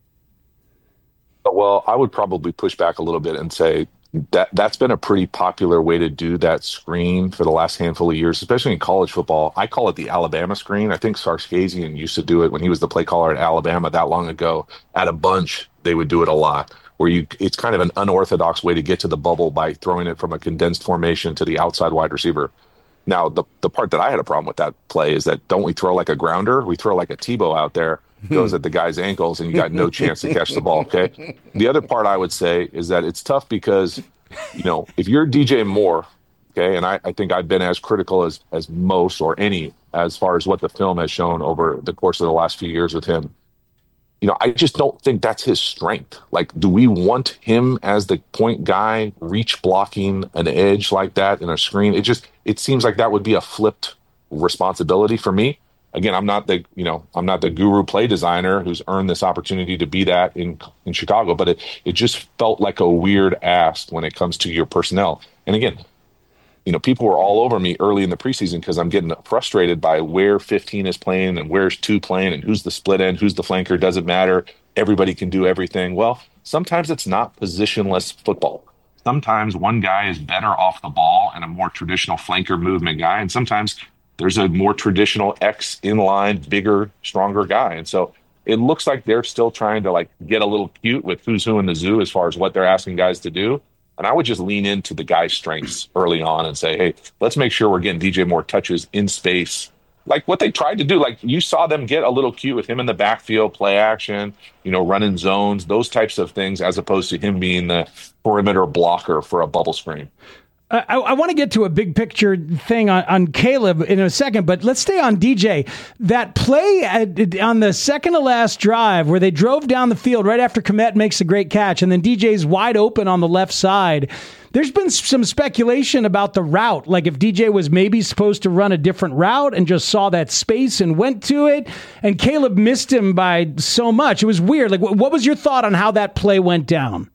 Well, I would probably push back a little bit and say that that's been a pretty popular way to do that screen for the last handful of years, especially in college football. I call it the Alabama screen. I think Sarkisian used to do it when he was the play caller at Alabama that long ago. At a bunch, they would do it a lot, where you it's kind of an unorthodox way to get to the bubble by throwing it from a condensed formation to the outside wide receiver. Now, the the part that I had a problem with that play is that don't we throw like a grounder? We throw like a Tebow out there, goes at the guy's ankles, and you got no chance to catch the ball, okay? The other part I would say is that it's tough because, you know, if you're D J Moore, okay, and I, I think I've been as critical as, as most or any as far as what the film has shown over the course of the last few years with him, you know, I just don't think that's his strength. Like, do we want him as the point guy, reach blocking an edge like that in a screen? It just, it seems like that would be a flipped responsibility for me. Again, I'm not the, you know, I'm not the guru play designer who's earned this opportunity to be that in, in Chicago, but it, it just felt like a weird ask when it comes to your personnel. And again, you know, people were all over me early in the preseason because I'm getting frustrated by where fifteen is playing and where's two playing and who's the split end, who's the flanker, doesn't matter. Everybody can do everything. Well, sometimes it's not positionless football. Sometimes one guy is better off the ball and a more traditional flanker movement guy. And sometimes there's a more traditional X inline, bigger, stronger guy. And so it looks like they're still trying to like get a little cute with who's who in the zoo as far as what they're asking guys to do. And I would just lean into the guy's strengths early on and say, hey, let's make sure we're getting D J Moore touches in space. Like what they tried to do, like you saw them get a little cute with him in the backfield, play action, you know, running zones, those types of things, as opposed to him being the perimeter blocker for a bubble screen. I, I want to get to a big picture thing on, on Caleb in a second, but let's stay on D J. That play at, on the second to last drive where they drove down the field right after Kmet makes a great catch, and then D J's wide open on the left side. There's been some speculation about the route, like if D J was maybe supposed to run a different route and just saw that space and went to it, and Caleb missed him by so much. It was weird. Like, what was your thought on how that play went down?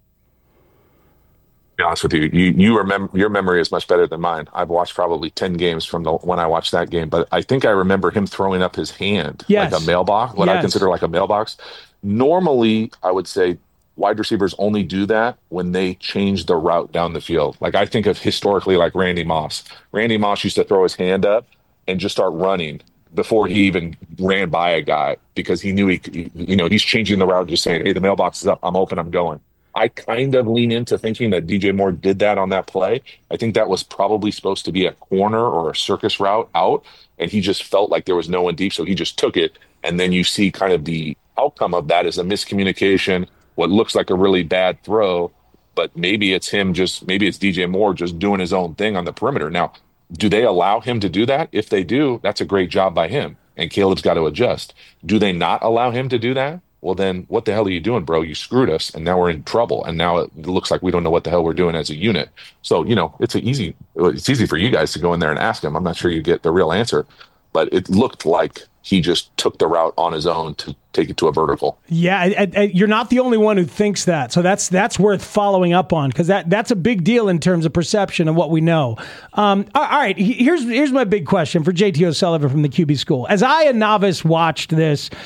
To be honest with you, you, you remember your memory is much better than mine. I've watched probably ten games from the when I watched that game, but I think I remember him throwing up his hand yes. like a mailbox, what yes. I consider like a mailbox. Normally, I would say wide receivers only do that when they change the route down the field. Like I think of historically like Randy Moss. Randy Moss used to throw his hand up and just start running before he even ran by a guy because he knew he, you know, he's changing the route, just saying, hey, the mailbox is up, I'm open, I'm going. I kind of lean into thinking that D J Moore did that on that play. I think that was probably supposed to be a corner or a circus route out, and he just felt like there was no one deep, so he just took it. And then you see kind of the outcome of that is a miscommunication, what looks like a really bad throw, but maybe it's him just, maybe it's D J Moore just doing his own thing on the perimeter. Now, do they allow him to do that? If they do, that's a great job by him, and Caleb's got to adjust. Do they not allow him to do that? Well, then what the hell are you doing, bro? You screwed us, and now we're in trouble. And now it looks like we don't know what the hell we're doing as a unit. So, you know, it's a easy it's easy for you guys to go in there and ask him. I'm not sure you get the real answer, but it looked like he just took the route on his own to take it to a vertical. Yeah, I, I, you're not the only one who thinks that. So that's that's worth following up on because that, that's a big deal in terms of perception and what we know. Um, all right, here's here's my big question for J T O'Sullivan from the Q B School. As I, a novice, watched this,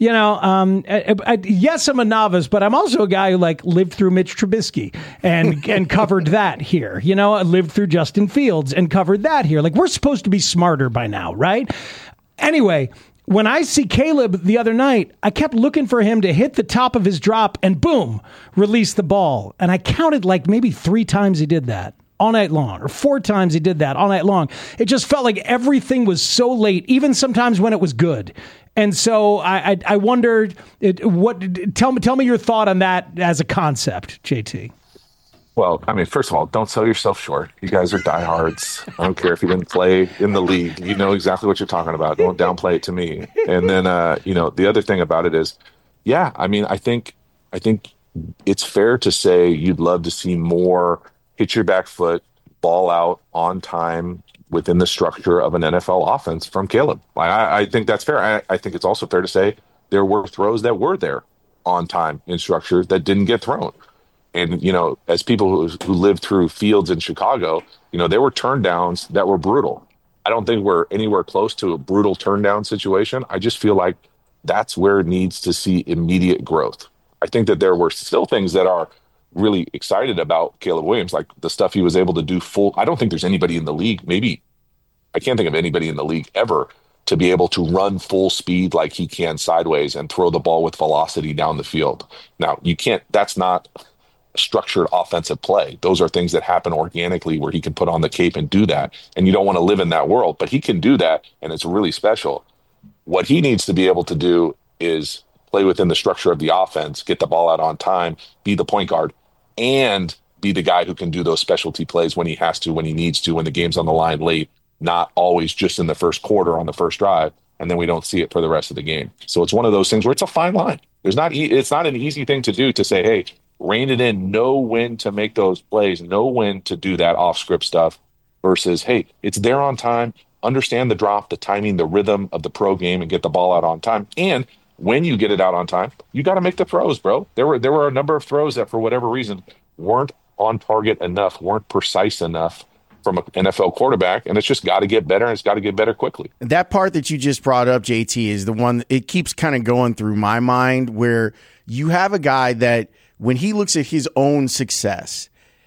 You know, um, I, I, yes, I'm a novice, but I'm also a guy who like lived through Mitch Trubisky and and covered that here. You know, I lived through Justin Fields and covered that here. Like, we're supposed to be smarter by now, right? Anyway, when I see Caleb the other night, I kept looking for him to hit the top of his drop and boom, release the ball. And I counted like maybe three times he did that all night long, or four times he did that all night long. It just felt like everything was so late, even sometimes when it was good. And so I I, I wondered, it, what? Tell me, tell me your thought on that as a concept, J T. Well, I mean, first of all, don't sell yourself short. You guys are diehards. I don't care if you didn't play in the league. You know exactly what you're talking about. Don't downplay it to me. And then, uh, you know, the other thing about it is, yeah, I mean, I think, I think it's fair to say you'd love to see more hit your back foot, ball out on time within the structure of an N F L offense from Caleb. I, I think that's fair. I, I think it's also fair to say there were throws that were there on time in structure that didn't get thrown. And, you know, as people who, who lived through Fields in Chicago, you know, there were turn downs that were brutal. I don't think we're anywhere close to a brutal turn down situation. I just feel like that's where it needs to see immediate growth. I think that there were still things that are really excited about Caleb Williams, like the stuff he was able to do full. I don't think there's anybody in the league, maybe I can't think of anybody in the league ever to be able to run full speed like he can sideways and throw the ball with velocity down the field. Now, you can't, that's not structured offensive play. Those are things that happen organically where he can put on the cape and do that. And you don't want to live in that world, but he can do that. And it's really special. What he needs to be able to do is play within the structure of the offense, get the ball out on time, be the point guard, and be the guy who can do those specialty plays when he has to, when he needs to, when the game's on the line late, not always just in the first quarter on the first drive. And then we don't see it for the rest of the game. So it's one of those things where it's a fine line. There's not, e- it's not an easy thing to do to say, hey, rein it in, know when to make those plays, know when to do that off-script stuff versus, hey, it's there on time, understand the drop, the timing, the rhythm of the pro game and get the ball out on time. And when you get it out on time, you got to make the throws, bro. There were there were a number of throws that for whatever reason weren't on target enough, weren't precise enough from an N F L quarterback, and it's just got to get better, and it's got to get better quickly. That part that you just brought up, J T, is the one, it keeps kind of going through my mind where you have a guy that when he looks at his own success,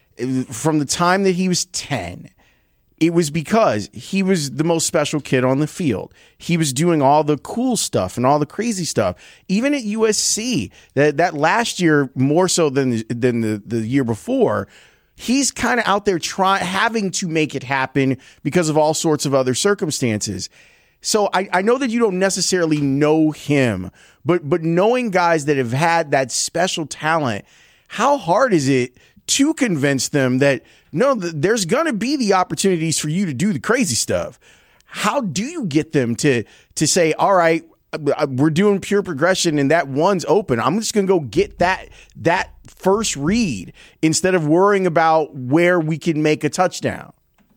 from the time that he was ten, it was because he was the most special kid on the field. He was doing all the cool stuff and all the crazy stuff. Even at U S C, that that last year, more so than, than the, the year before, he's kind of out there trying, having to make it happen because of all sorts of other circumstances. So I, I know that you don't necessarily know him, but but knowing guys that have had that special talent, how hard is it to convince them that, no, th- there's going to be the opportunities for you to do the crazy stuff? How do you get them to to say, all right, we're doing pure progression and that one's open, I'm just going to go get that that first read instead of worrying about where we can make a touchdown?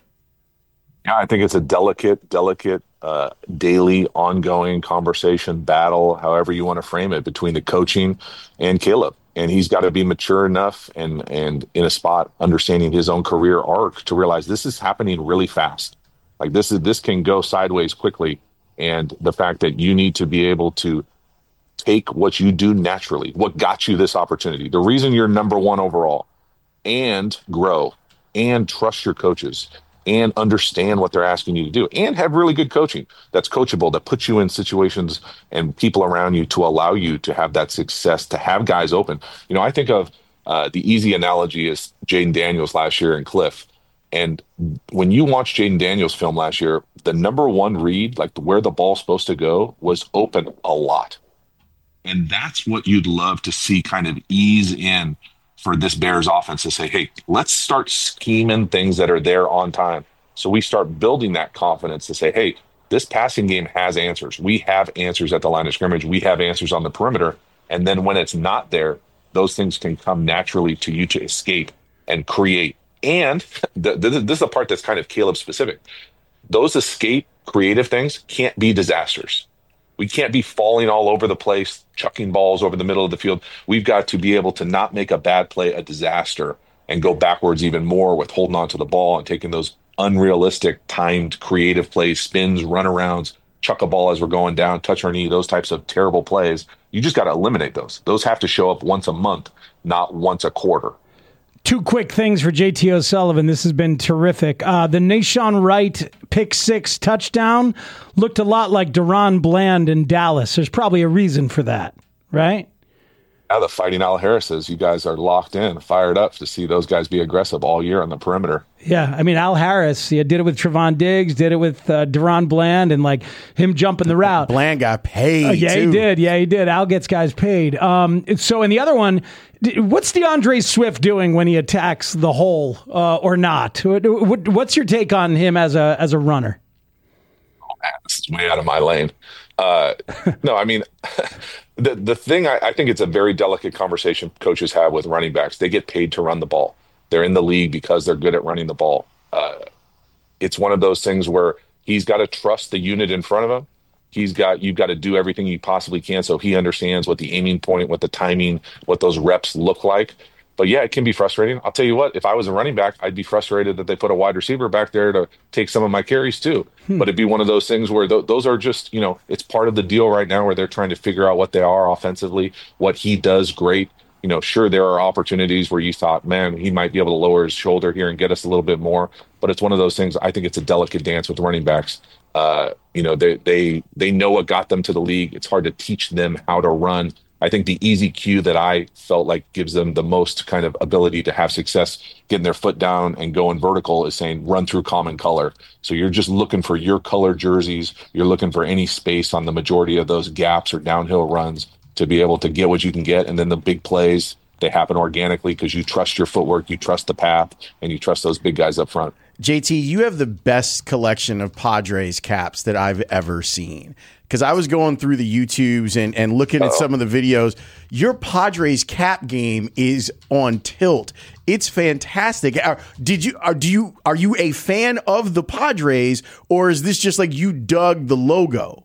Yeah, I think it's a delicate, delicate, uh, daily, ongoing conversation, battle, however you want to frame it, between the coaching and Caleb. And he's got to be mature enough and and in a spot understanding his own career arc to realize this is happening really fast. Like this is this can go sideways quickly. And the fact that you need to be able to take what you do naturally, what got you this opportunity, the reason you're number one overall, and grow and trust your coaches and understand what they're asking you to do and have really good coaching that's coachable, that puts you in situations and people around you to allow you to have that success, to have guys open. You know, I think of uh, the easy analogy is Jaden Daniels last year in Cliff. And when you watch Jaden Daniels' film last year, the number one read, like where the ball's supposed to go, was open a lot. And that's what you'd love to see kind of ease in for this Bears offense, to say, hey, let's start scheming things that are there on time. So we start building that confidence to say, hey, this passing game has answers. We have answers at the line of scrimmage. We have answers on the perimeter. And then when it's not there, those things can come naturally to you to escape and create. And the, the, this is the part that's kind of Caleb specific. Those escape creative things can't be disasters. We can't be falling all over the place, chucking balls over the middle of the field. We've got to be able to not make a bad play a disaster and go backwards even more with holding on to the ball and taking those unrealistic, timed, creative plays, spins, runarounds, chuck a ball as we're going down, touch our knee, those types of terrible plays. You just got to eliminate those. Those have to show up once a month, not once a quarter. Two quick things for J T O'Sullivan. This has been terrific. Uh, the Nahshon Wright pick six touchdown looked a lot like Deron Bland in Dallas. There's probably a reason for that, right? Now the Fighting Al Harrises, you guys are locked in, fired up to see those guys be aggressive all year on the perimeter. Yeah, I mean, Al Harris, yeah, did it with Trevon Diggs, did it with uh, Deron Bland, and like him jumping the route. Bland got paid, uh, yeah, too. he did. Yeah, he did. Al gets guys paid. Um, so, in the other one, what's DeAndre Swift doing when he attacks the hole uh, or not? What's your take on him as a as a runner? Oh, man, this is way out of my lane. Uh, no, I mean, the the thing, I, I think it's a very delicate conversation coaches have with running backs. They get paid to run the ball. They're in the league because they're good at running the ball. Uh, it's one of those things where he's got to trust the unit in front of him. He's got, you've got to do everything you possibly can so he understands what the aiming point, what the timing, what those reps look like. But yeah, it can be frustrating. I'll tell you what, if I was a running back, I'd be frustrated that they put a wide receiver back there to take some of my carries too. Hmm. But it'd be one of those things where th- those are just, you know, it's part of the deal right now where they're trying to figure out what they are offensively, what he does great. You know, sure, there are opportunities where you thought, man, he might be able to lower his shoulder here and get us a little bit more. But it's one of those things. I think it's a delicate dance with running backs. Uh, you know, they they they know what got them to the league. It's hard to teach them how to run. I think the easy cue that I felt like gives them the most kind of ability to have success getting their foot down and going vertical is saying run through common color. So you're just looking for your color jerseys. You're looking for any space on the majority of those gaps or downhill runs to be able to get what you can get. And then the big plays, they happen organically because you trust your footwork, you trust the path, and you trust those big guys up front. J T, you have the best collection of Padres caps that I've ever seen. Because I was going through the YouTubes and, and looking Uh-oh. at some of the videos. Your Padres cap game is on tilt. It's fantastic. Are, did you are do you are you a fan of the Padres, or is this just like you dug the logo?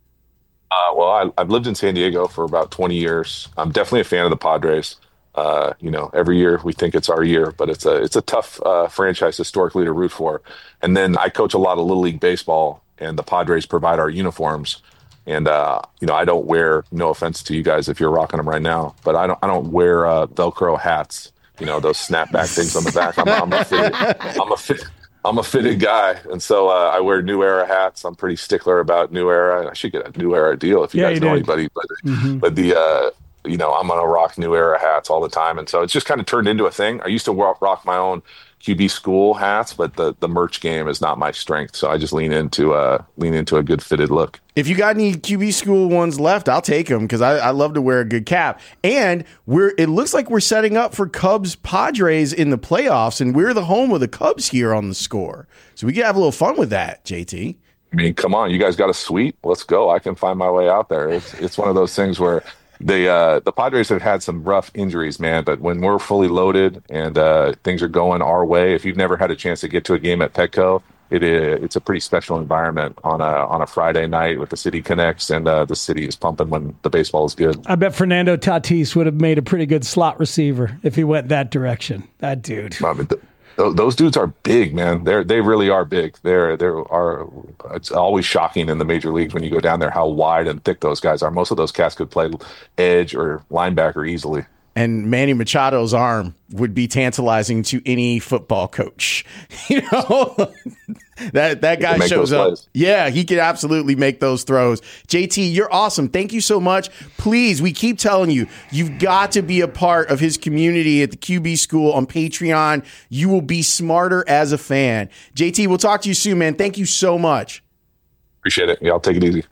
Uh, well, I, I've lived in San Diego for about twenty years. I'm definitely a fan of the Padres. Uh, you know, every year we think it's our year, but it's a it's a tough uh, franchise historically to root for. And then I coach a lot of Little League baseball, and the Padres provide our uniforms. And uh, you know, I don't wear. No offense to you guys if you're rocking them right now, but I don't. I don't wear uh, Velcro hats. You know, those snapback things on the back. I'm, I'm a fitted, I'm a fit. I'm a fitted guy, and so uh, I wear New Era hats. I'm pretty stickler about New Era. I should get a New Era deal if you yeah, guys you know did. anybody. But mm-hmm. but the uh, you know, I'm gonna rock New Era hats all the time, and so it's just kind of turned into a thing. I used to rock, rock my own Q B school hats, but the, the merch game is not my strength, so I just lean into uh lean into a good fitted look. If you got any Q B school ones left, I'll take them because I, I love to wear a good cap. And we're it looks like we're setting up for Cubs Padres in the playoffs, and we're the home of the Cubs here on The Score, so we can have a little fun with that, J T. I mean, come on, you guys got a suite? Let's go. I can find my way out there. It's it's one of those things where The uh, the Padres have had some rough injuries, man, but when we're fully loaded and uh, things are going our way, if you've never had a chance to get to a game at Petco, it is, it's a pretty special environment on a on a Friday night with the city connects and uh, the city is pumping when the baseball is good. I bet Fernando Tatis would have made a pretty good slot receiver if he went that direction. That dude. I mean, th- those dudes are big, man. They're they really are big. They're they are. It's always shocking in the major leagues when you go down there how wide and thick those guys are. Most of those cats could play edge or linebacker easily. And Manny Machado's arm would be tantalizing to any football coach. You know, that that guy shows up. Plays. Yeah, he could absolutely make those throws. J T, you're awesome. Thank you so much. Please, we keep telling you, you've got to be a part of his community at the Q B School on Patreon. You will be smarter as a fan. J T, we'll talk to you soon, man. Thank you so much. Appreciate it. Yeah, I'll take it easy.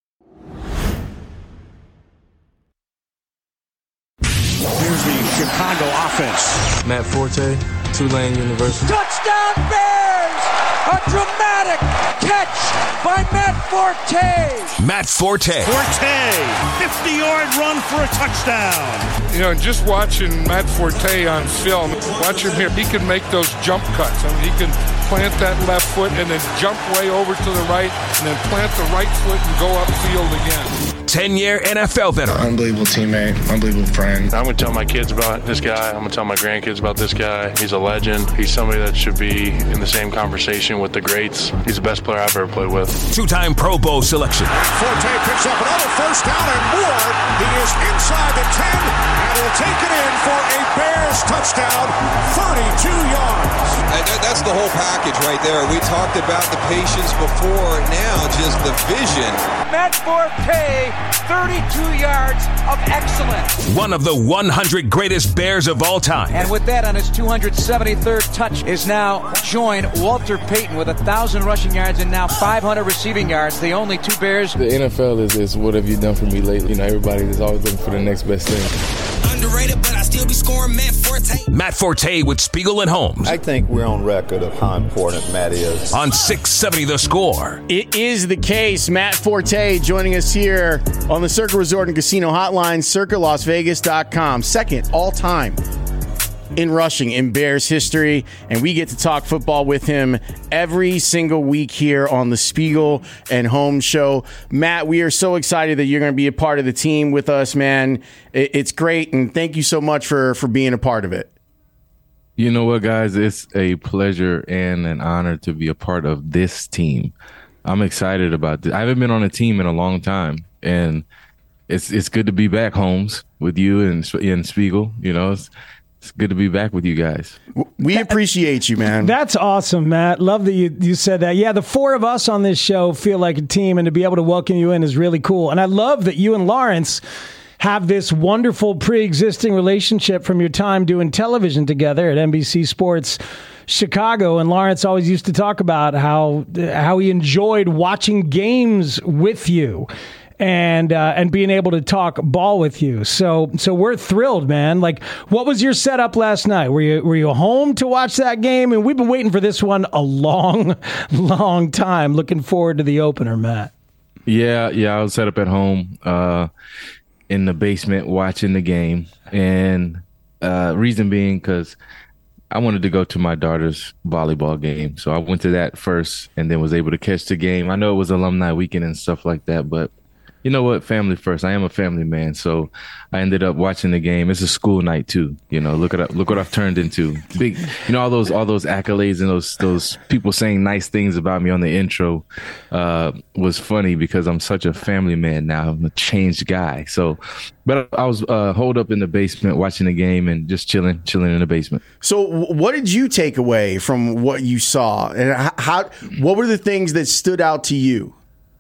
Here's the Chicago offense. Matt Forte, Tulane University. Touchdown Bears! A dramatic catch by Matt Forte. Matt Forte. Forte, fifty-yard run for a touchdown. You know, just watching Matt Forte on film, watch him here. He can make those jump cuts. I mean, he can plant that left foot and then jump way over to the right and then plant the right foot and go upfield again. ten-year N F L veteran. Unbelievable teammate, unbelievable friend. I'm going to tell my kids about this guy. I'm going to tell my grandkids about this guy. He's a legend. He's somebody that should be in the same conversation with the greats. He's the best player I've ever played with. Two-time Pro Bowl selection. Forte picks up another first down and more. He is inside the ten and will take it in for a Bears touchdown, thirty-two yards. And that's the whole package right there. We talked about the patience before, now just the vision. Matt Forte, thirty-two yards of excellence. One of the one hundred greatest Bears of all time. And with that, on his two hundred seventy-third touch, is now joined Walter Payton with one thousand rushing yards and now five hundred receiving yards. The only two Bears. The N F L is, is what have you done for me lately? You know, everybody is always looking for the next best thing. Underrated, but I still be scoring Matt Forte. Matt Forte with Spiegel and Holmes. I think we're on record of how important Matt is. On six seventy The Score. It is the case. Matt Forte joining us here on the Circa Resort and Casino Hotline, circa las vegas dot com. Second all-time in rushing in Bears history, and we get to talk football with him every single week here on the Spiegel and Holmes Show. Matt, we are so excited that you're going to be a part of the team with us, man. It's great, and thank you so much for, for being a part of it. You know what, guys? It's a pleasure and an honor to be a part of this team. I'm excited about this. I haven't been on a team in a long time, and it's it's good to be back, Holmes, with you and, and Spiegel. You know, it's, It's good to be back with you guys. We appreciate you, man. That's awesome, Matt. Love that you, you said that. Yeah, the four of us on this show feel like a team, and to be able to welcome you in is really cool. And I love that you and Lawrence have this wonderful pre-existing relationship from your time doing television together at N B C Sports Chicago. And Lawrence always used to talk about how how he enjoyed watching games with you. And uh, and being able to talk ball with you, so so we're thrilled, man. Like, what was your setup last night? Were you were you home to watch that game? And we've been waiting for this one a long, long time. Looking forward to the opener, Matt. Yeah, yeah, I was set up at home uh, in the basement watching the game, and uh, reason being because I wanted to go to my daughter's volleyball game, so I went to that first, and then was able to catch the game. I know it was alumni weekend and stuff like that, but you know what? Family first. I am a family man, so I ended up watching the game. It's a school night too. You know, look at look what I've turned into. Big, you know, all those all those accolades and those those people saying nice things about me on the intro uh, was funny because I'm such a family man now. I'm a changed guy. So, but I was uh, holed up in the basement watching the game and just chilling, chilling in the basement. So, what did you take away from what you saw, and how? What were the things that stood out to you?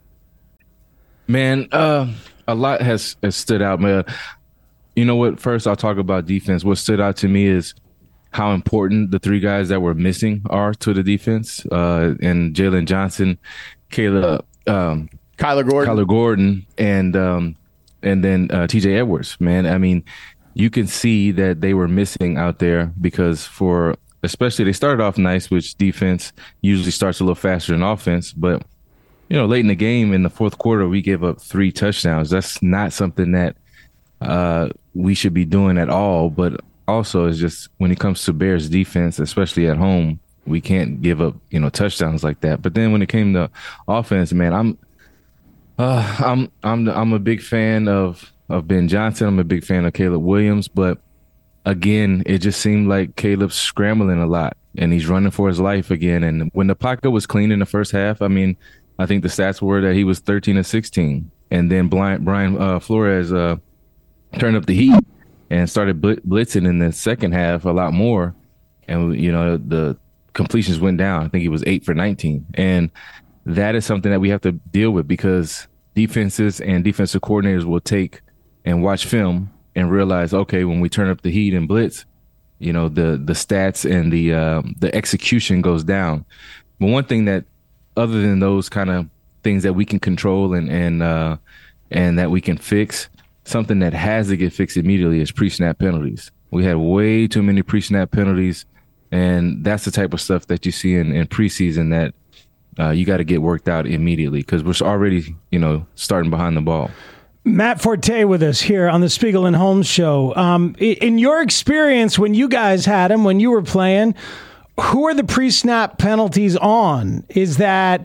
Man, uh, a lot has, has stood out, man. You know what? First, I'll talk about defense. What stood out to me is how important the three guys that were missing are to the defense. Uh, and Jalen Johnson, Kayla, um, Kyler Gordon, Kyler Gordon, and um, and then uh, T J Edwards. Man, I mean, you can see that they were missing out there because for especially they started off nice, which defense usually starts a little faster than offense, but you know, late in the game in the fourth quarter, we gave up three touchdowns. That's not something that uh, we should be doing at all. But also, it's just when it comes to Bears defense, especially at home, we can't give up, you know, touchdowns like that. But then when it came to offense, man, I'm, uh, I'm, I'm, I'm a big fan of of Ben Johnson. I'm a big fan of Caleb Williams. But again, it just seemed like Caleb's scrambling a lot, and he's running for his life again. And when the pocket was clean in the first half, I mean, I think the stats were that he was thirteen of sixteen. And then Brian uh, Flores uh, turned up the heat and started blitzing in the second half a lot more. And, you know, the completions went down. I think he was eight for nineteen. And that is something that we have to deal with because defenses and defensive coordinators will take and watch film and realize, okay, when we turn up the heat and blitz, you know, the the stats and the uh, the execution goes down. But one thing that other than those kind of things that we can control and and uh, and that we can fix, something that has to get fixed immediately is pre-snap penalties. We had way too many pre-snap penalties, and that's the type of stuff that you see in, in preseason that uh, you got to get worked out immediately because we're already, you know, starting behind the ball. Matt Forte with us here on the Spiegel and Holmes Show. Um, in your experience, when you guys had him, when you were playing, who are the pre-snap penalties on? Is that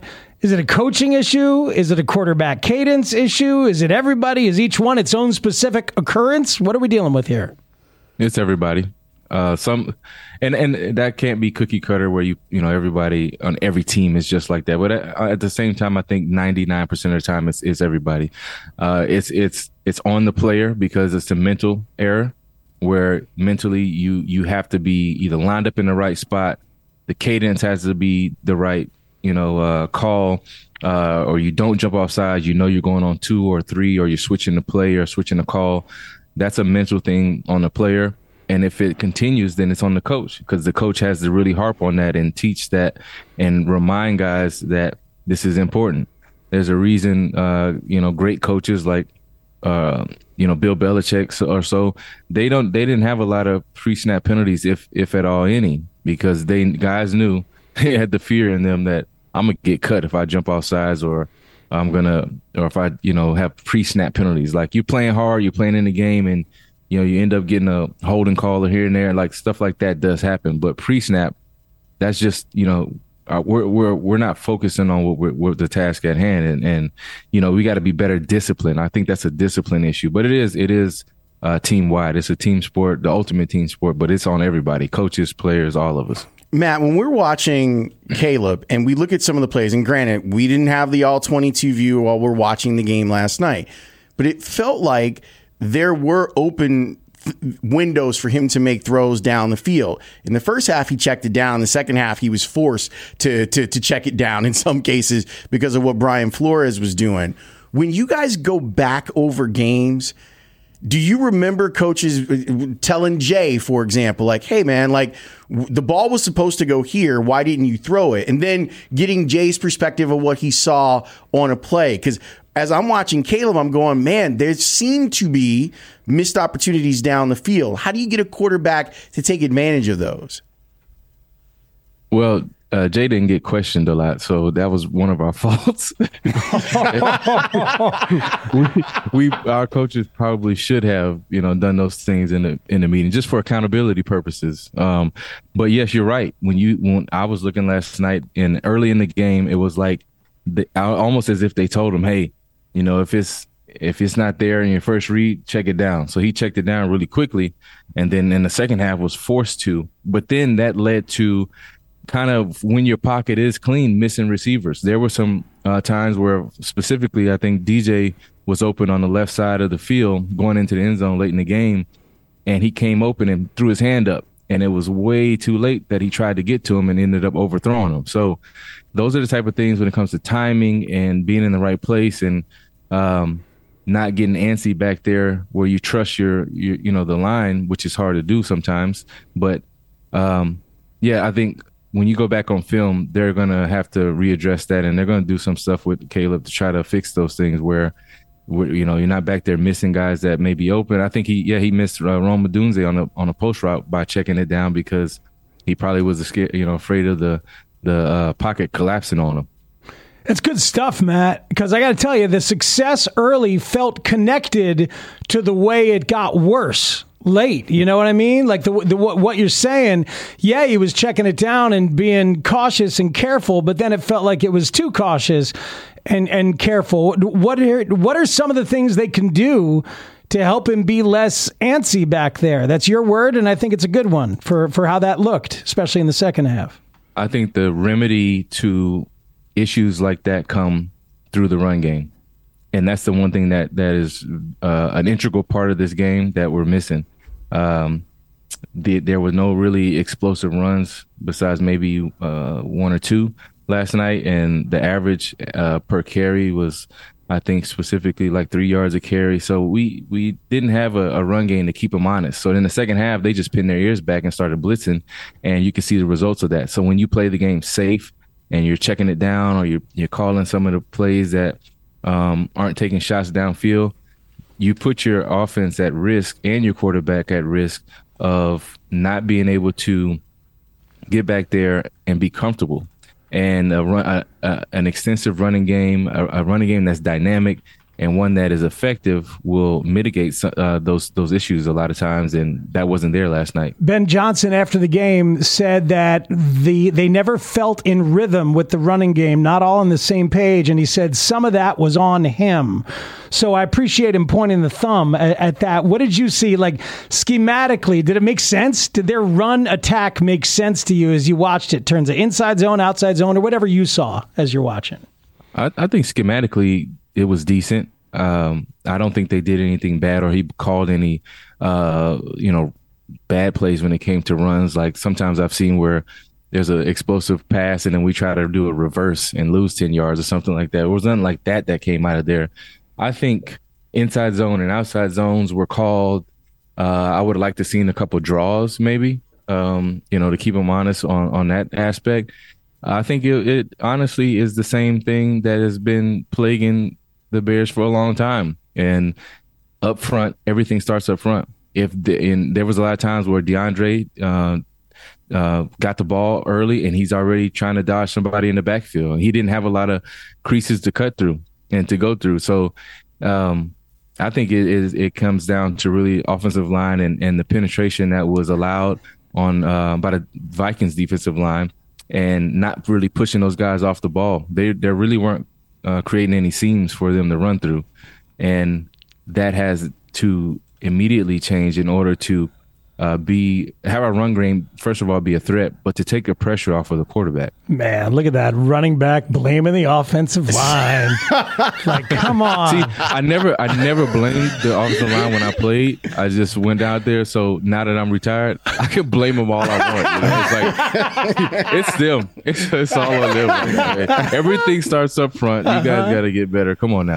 Is it a coaching issue? Is it a quarterback cadence issue? Is it everybody? Is each one its own specific occurrence? What are we dealing with here? It's everybody. Uh, some, and, and that can't be cookie cutter where you you know everybody on every team is just like that. But at, at the same time, I think ninety-nine percent of the time it's, it's everybody. Uh, it's it's it's on the player because it's a mental error where mentally you you have to be either lined up in the right spot, the cadence has to be the right you know uh, call, uh, or you don't jump off sides. You know you're going on two or three, or you're switching the play or switching the call. That's a mental thing on the player. And if it continues, then it's on the coach, because the coach has to really harp on that and teach that and remind guys that this is important. There's a reason, uh, you know, great coaches like, uh, you know, Bill Belichick or so, they don't, they didn't have a lot of pre-snap penalties, if, if at all any, because they guys knew they had the fear in them that I'm gonna get cut if I jump off sides, or I'm gonna, or if I, you know, have pre-snap penalties. Like, you're playing hard, you're playing in the game, and you know, you end up getting a holding call here and there, like stuff like that does happen. But pre-snap, that's just, you know, uh, we're we're we're not focusing on what, we're, what the task at hand, and and you know, we got to be better disciplined. I think that's a discipline issue, but it is it is uh, team wide. It's a team sport, the ultimate team sport, but it's on everybody, coaches, players, all of us. Matt, when we're watching Caleb and we look at some of the plays, and granted, we didn't have the all twenty-two view while we're watching the game last night, but it felt like there were open th- windows for him to make throws down the field. In the first half, he checked it down. In the second half, he was forced to, to, to check it down in some cases because of what Brian Flores was doing. When you guys go back over games, do you remember coaches telling Jay, for example, like, hey, man, like the ball was supposed to go here. Why didn't you throw it? And then getting Jay's perspective of what he saw on a play. Because as I'm watching Caleb, I'm going, man, there seem to be missed opportunities down the field. How do you get a quarterback to take advantage of those? Well, uh, Jay didn't get questioned a lot, so that was one of our faults. we, we, our coaches probably should have, you know, done those things in the in the meeting just for accountability purposes. Um, but yes, you're right. When you when I was looking last night and early in the game, it was like the, almost as if they told him, hey, you know, if it's if it's not there in your first read, check it down. So he checked it down really quickly, and then in the second half was forced to. But then that led to kind of, when your pocket is clean, missing receivers. There were some uh, times where specifically I think D J was open on the left side of the field going into the end zone late in the game, and he came open and threw his hand up, and it was way too late that he tried to get to him and ended up overthrowing him. So those are the type of things when it comes to timing and being in the right place, and um, not getting antsy back there where you trust your, your, you know, the line, which is hard to do sometimes. But um, yeah, I think when you go back on film, they're going to have to readdress that, and they're going to do some stuff with Caleb to try to fix those things where, where you know, you're not back there missing guys that may be open. I think he, yeah, he missed uh, Rome Odunze on a, on a post route by checking it down because he probably was, scared, you know, afraid of the, the uh, pocket collapsing on him. It's good stuff, Matt, because I got to tell you, the success early felt connected to the way it got worse late. You know what I mean? Like the, the what you're saying, yeah, he was checking it down and being cautious and careful, but then it felt like it was too cautious and, and careful. What are, what are some of the things they can do to help him be less antsy back there? That's your word, and I think it's a good one for, for how that looked, especially in the second half. I think the remedy to issues like that come through the run game. And that's the one thing that, that is uh, an integral part of this game that we're missing. Um, the, there were no really explosive runs besides maybe uh, one or two last night. And the average uh, per carry was, I think, specifically like three yards a carry. So we, we didn't have a, a run game to keep them honest. So in the second half, they just pinned their ears back and started blitzing. And you can see the results of that. So when you play the game safe, and you're checking it down, or you're you're calling some of the plays that um, aren't taking shots downfield, you put your offense at risk and your quarterback at risk of not being able to get back there and be comfortable. And a run, a, a, an extensive running game, a, a running game that's dynamic and one that is effective will mitigate uh, those those issues a lot of times, and that wasn't there last night. Ben Johnson, after the game, said that the they never felt in rhythm with the running game, not all on the same page, and he said some of that was on him. So I appreciate him pointing the thumb at, at that. What did you see, like, schematically? Did it make sense? Did their run attack make sense to you as you watched it? Turns of inside zone, outside zone, or whatever you saw as you're watching? I, I think schematically it was decent. Um, I don't think they did anything bad or he called any, uh, you know, bad plays when it came to runs. Like sometimes I've seen where there's an explosive pass and then we try to do a reverse and lose ten yards or something like that. It was nothing like that that came out of there. I think inside zone and outside zones were called. Uh, I would like to seen a couple draws maybe, um, you know, to keep them honest on, on that aspect. I think it, it honestly is the same thing that has been plaguing the Bears for a long time. And up front, everything starts up front. If the, and there was a lot of times where DeAndre uh, uh, got the ball early and he's already trying to dodge somebody in the backfield. He didn't have a lot of creases to cut through and to go through. So um, I think it is it comes down to really offensive line and, and the penetration that was allowed on uh, by the Vikings defensive line and not really pushing those guys off the ball. They they really weren't uh, creating any seams for them to run through. And that has to immediately change in order to uh, be have our run game, first of all, be a threat, but to take the pressure off of the quarterback. Man, look at that running back blaming the offensive line. Like, come on. See, I never, I never blamed the offensive line when I played. I just went out there. So now that I'm retired, I can blame them all I want. You know? It's like it's them. It's, it's all on them. Everything starts up front. You guys uh-huh. got to get better. Come on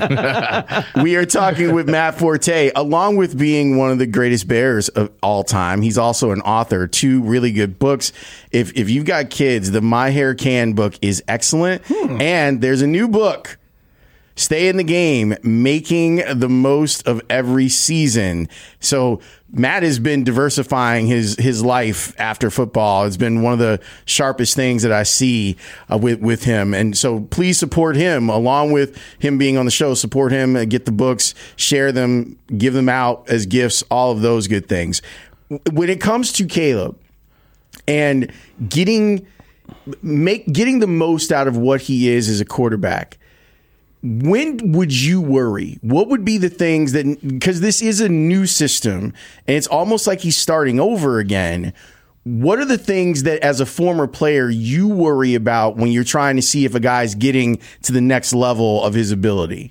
now. We are talking with Matt Forte, along with being one of the greatest Bears of all time. He's also an author, two really good books. If if you've got kids, the My Hair Can book is excellent. Hmm. And there's a new book, Stay in the Game, Making the Most of Every Season. So Matt has been diversifying his his life after football. It's been one of the sharpest things that I see uh, with, with him. And so please support him, along with him being on the show. Support him, uh, get the books, share them, give them out as gifts, all of those good things. When it comes to Caleb and getting make getting the most out of what he is as a quarterback, when would you worry? What would be the things that, because this is a new system and it's almost like he's starting over again. What are the things that as a former player you worry about when you're trying to see if a guy's getting to the next level of his ability?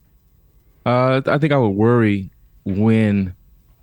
Uh, I think I would worry when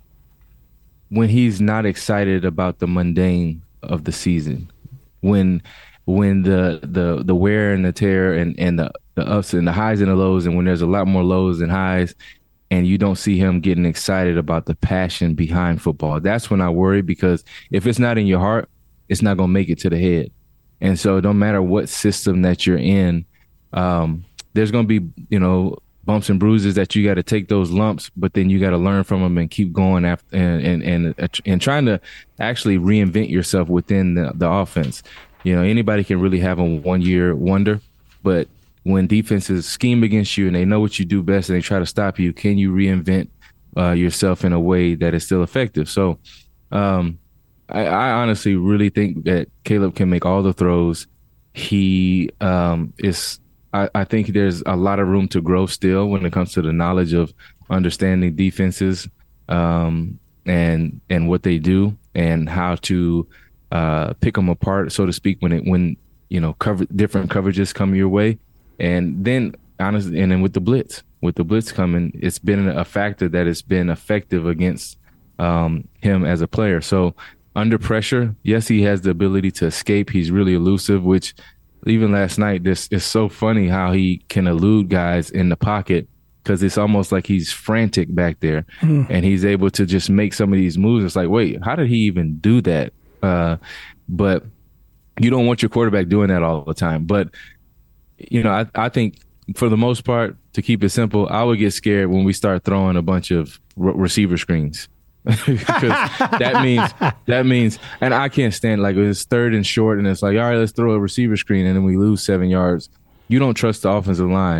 when he's not excited about the mundane of the season, when when the the the wear and the tear and, and the, the ups and the highs and the lows, and when there's a lot more lows than highs, and you don't see him getting excited about the passion behind football. That's when I worry, because if it's not in your heart, it's not going to make it to the head. And so it don't matter what system that you're in, um, there's going to be, you know, bumps and bruises that you got to take those lumps, but then you got to learn from them and keep going after and and and, and trying to actually reinvent yourself within the, the offense. You know, anybody can really have a one year wonder, but when defenses scheme against you and they know what you do best and they try to stop you, can you reinvent uh, yourself in a way that is still effective? So um, I, I honestly really think that Caleb can make all the throws. He um, is. I, I think there's a lot of room to grow still when it comes to the knowledge of understanding defenses um, and and what they do and how to uh, pick them apart, so to speak, when it when you know cover different coverages come your way. And then honestly, and then with the blitz, with the blitz coming, it's been a factor that has been effective against um, him as a player. So under pressure, yes, he has the ability to escape. He's really elusive, which even last night, this is so funny how he can elude guys in the pocket, because it's almost like he's frantic back there mm. and he's able to just make some of these moves. It's like, wait, how did he even do that? Uh, but you don't want your quarterback doing that all the time. But you know, I, I think for the most part, to keep it simple, I would get scared when we start throwing a bunch of re- receiver screens. Because that means that means, and I can't stand, like, it's third and short, and it's like, all right, let's throw a receiver screen, and then we lose seven yards. You don't trust the offensive line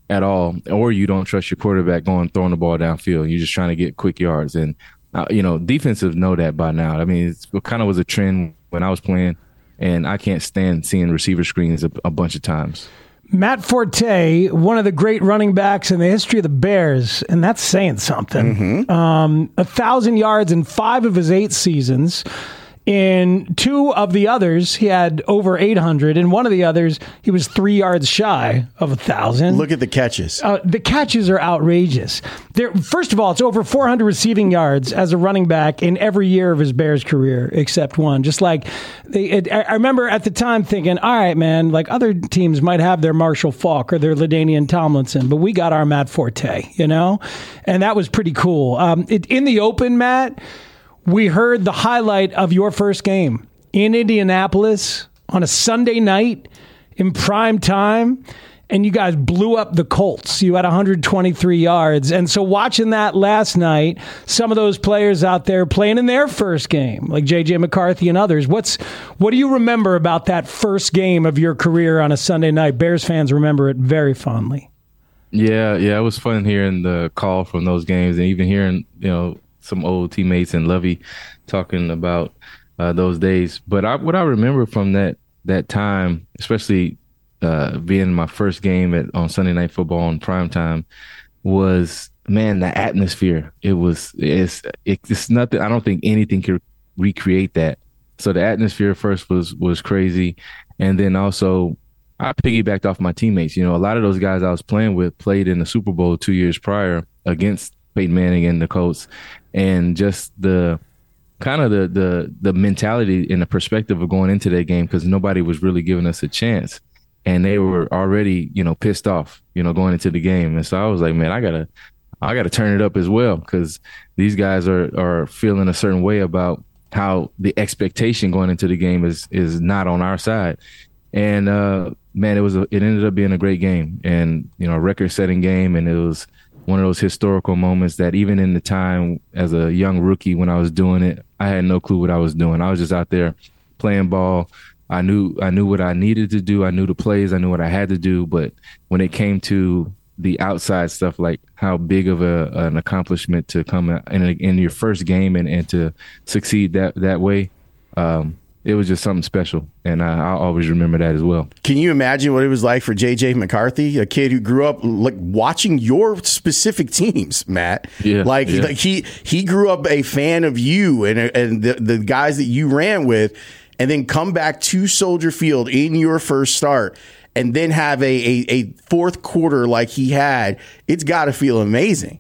at all, or you don't trust your quarterback going throwing the ball downfield. You're just trying to get quick yards, and uh, you know defensives know that by now. I mean, it's, it kind of was a trend when I was playing, and I can't stand seeing receiver screens a, a bunch of times. Matt Forte, one of the great running backs in the history of the Bears, and that's saying something. Mm-hmm. Um, a thousand yards in five of his eight seasons. In two of the others, he had over eight hundred. In one of the others, he was three yards shy of a thousand. Look at the catches. Uh, the catches are outrageous. There, first of all, it's over four hundred receiving yards as a running back in every year of his Bears career, except one. Just like, they, it, I remember at the time thinking, all right, man, like other teams might have their Marshall Faulk or their LaDainian Tomlinson, but we got our Matt Forte, you know? And that was pretty cool. Um, it, in the open, Matt, we heard the highlight of your first game in Indianapolis on a Sunday night in prime time, and you guys blew up the Colts. You had one hundred twenty-three yards. And so watching that last night, some of those players out there playing in their first game, like J J McCarthy and others, what's what do you remember about that first game of your career on a Sunday night? Bears fans remember it very fondly. Yeah, yeah, it was fun hearing the call from those games, and even hearing, you know, some old teammates and Lovey talking about uh, those days. But I, what I remember from that that time, especially uh, being my first game at on Sunday Night Football in primetime, was, man, the atmosphere. It was it's it's nothing. I don't think anything could recreate that. So the atmosphere first was was crazy, and then also I piggybacked off my teammates. You know, a lot of those guys I was playing with played in the Super Bowl two years prior against Peyton Manning and the Colts. And just the kind of the, the the mentality and the perspective of going into that game, because nobody was really giving us a chance, and they were already, you know, pissed off, you know, going into the game. And so I was like, man, I gotta I gotta turn it up as well, because these guys are are feeling a certain way about how the expectation going into the game is is not on our side. And uh, man, it was a, it ended up being a great game, and you know, a record-setting game, and it was one of those historical moments that even in the time as a young rookie when I was doing it, I had no clue what I was doing. I was just out there playing ball. I knew I knew what I needed to do. I knew the plays. I knew what I had to do. But when it came to the outside stuff, like how big of a, an accomplishment to come in, in your first game and, and to succeed that, that way, um, it was just something special, and I, I'll always remember that as well. Can you imagine what it was like for J J McCarthy, a kid who grew up like watching your specific teams, Matt? Yeah, like, yeah. like he he grew up a fan of you and and the, the guys that you ran with, and then come back to Soldier Field in your first start, and then have a a, a fourth quarter like he had. It's got to feel amazing.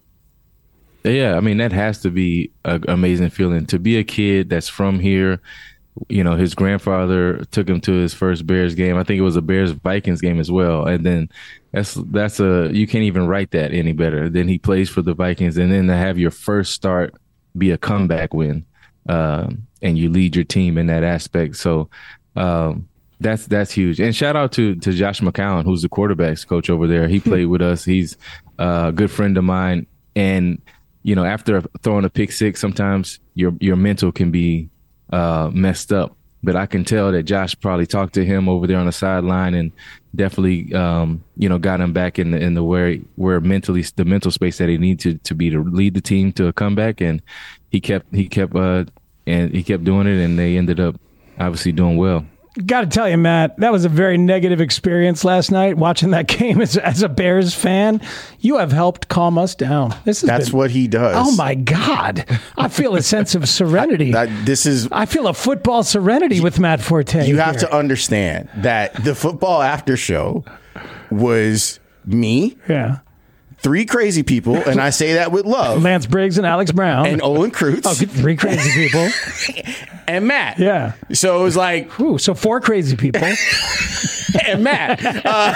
Yeah, I mean, that has to be an amazing feeling to be a kid that's from here. You know, his grandfather took him to his first Bears game. I think it was a Bears Vikings game as well. And then that's that's a you can't even write that any better. Then he plays for the Vikings, and then to have your first start be a comeback win, um, and you lead your team in that aspect. So um, that's that's huge. And shout out to to Josh McCown, who's the quarterbacks coach over there. He played with us. He's a good friend of mine. And you know, after throwing a pick six, sometimes your your mental can be uh messed up, but I can tell that Josh probably talked to him over there on the sideline and definitely um you know got him back in the in the where where mentally the mental space that he needed to, to be to lead the team to a comeback, and he kept he kept uh and he kept doing it, and they ended up obviously doing well. Got to tell you, Matt, that was a very negative experience last night watching that game as, as a Bears fan. You have helped calm us down. This is That's been, what he does. Oh, my God. I feel a sense of serenity. that, this is. I feel a football serenity with Matt Forte. You have here. to understand that the football after show was me. Yeah. Three crazy people, and I say that with love. Lance Briggs and Alex Brown. And Olin Kreutz. Oh, three crazy people. And Matt. Yeah. So it was like... Ooh, so four crazy people. And Matt. Uh,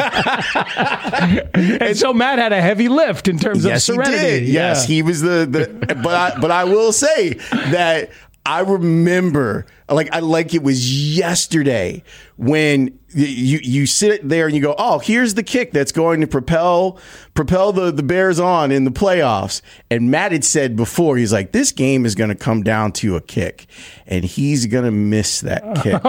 and so Matt had a heavy lift in terms yes, of serenity. He did. Yes, yeah. he was the... the but, I, but I will say that I remember, like I like it was yesterday, when you you sit there and you go, oh, here's the kick that's going to propel propel the, the Bears on in the playoffs. And Matt had said before, he's like, this game is going to come down to a kick, and he's going to miss that kick.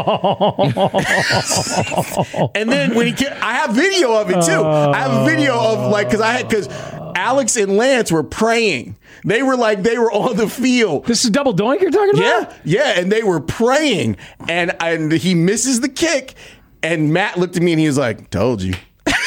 And then when he, I have video of it too. I have a video of like, because I had because Alex and Lance were praying. They were like, they were on the field. This is double doink you're talking about? Yeah, yeah, and they were praying, and and he misses the kick, and Matt looked at me and he was like, told you.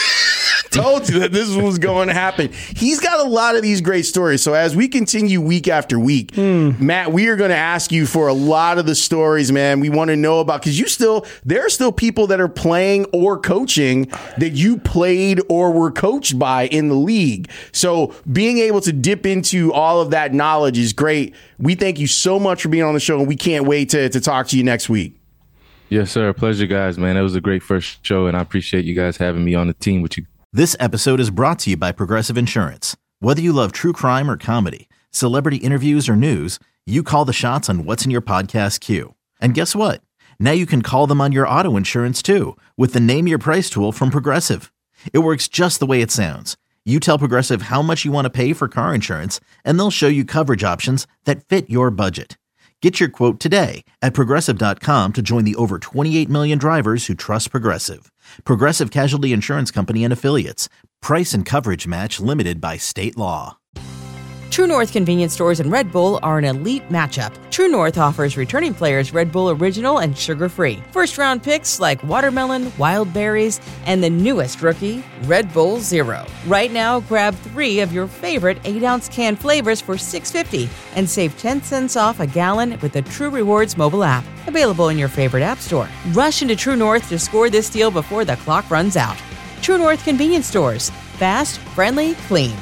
Told you that this was going to happen. He's got a lot of these great stories. So as we continue week after week, mm. Matt, we are going to ask you for a lot of the stories, man. We want to know about, because you still, there are still people that are playing or coaching that you played or were coached by in the league. So being able to dip into all of that knowledge is great. We thank you so much for being on the show, and we can't wait to, to talk to you next week. Yes, sir. Pleasure, guys, man. It was a great first show, and I appreciate you guys having me on the team with you. This episode is brought to you by Progressive Insurance. Whether you love true crime or comedy, celebrity interviews or news, you call the shots on what's in your podcast queue. And guess what? Now you can call them on your auto insurance too, with the Name Your Price tool from Progressive. It works just the way it sounds. You tell Progressive how much you want to pay for car insurance, and they'll show you coverage options that fit your budget. Get your quote today at Progressive dot com to join the over twenty-eight million drivers who trust Progressive. Progressive Casualty Insurance Company and Affiliates. Price and coverage match limited by state law. True North convenience stores and Red Bull are an elite matchup. True North offers returning players Red Bull Original and sugar-free. First-round picks like watermelon, wild berries, and the newest rookie, Red Bull Zero. Right now, grab three of your favorite eight-ounce can flavors for six dollars and fifty cents and save ten cents off a gallon with the True Rewards mobile app. Available in your favorite app store. Rush into True North to score this deal before the clock runs out. True North convenience stores. Fast, friendly, clean.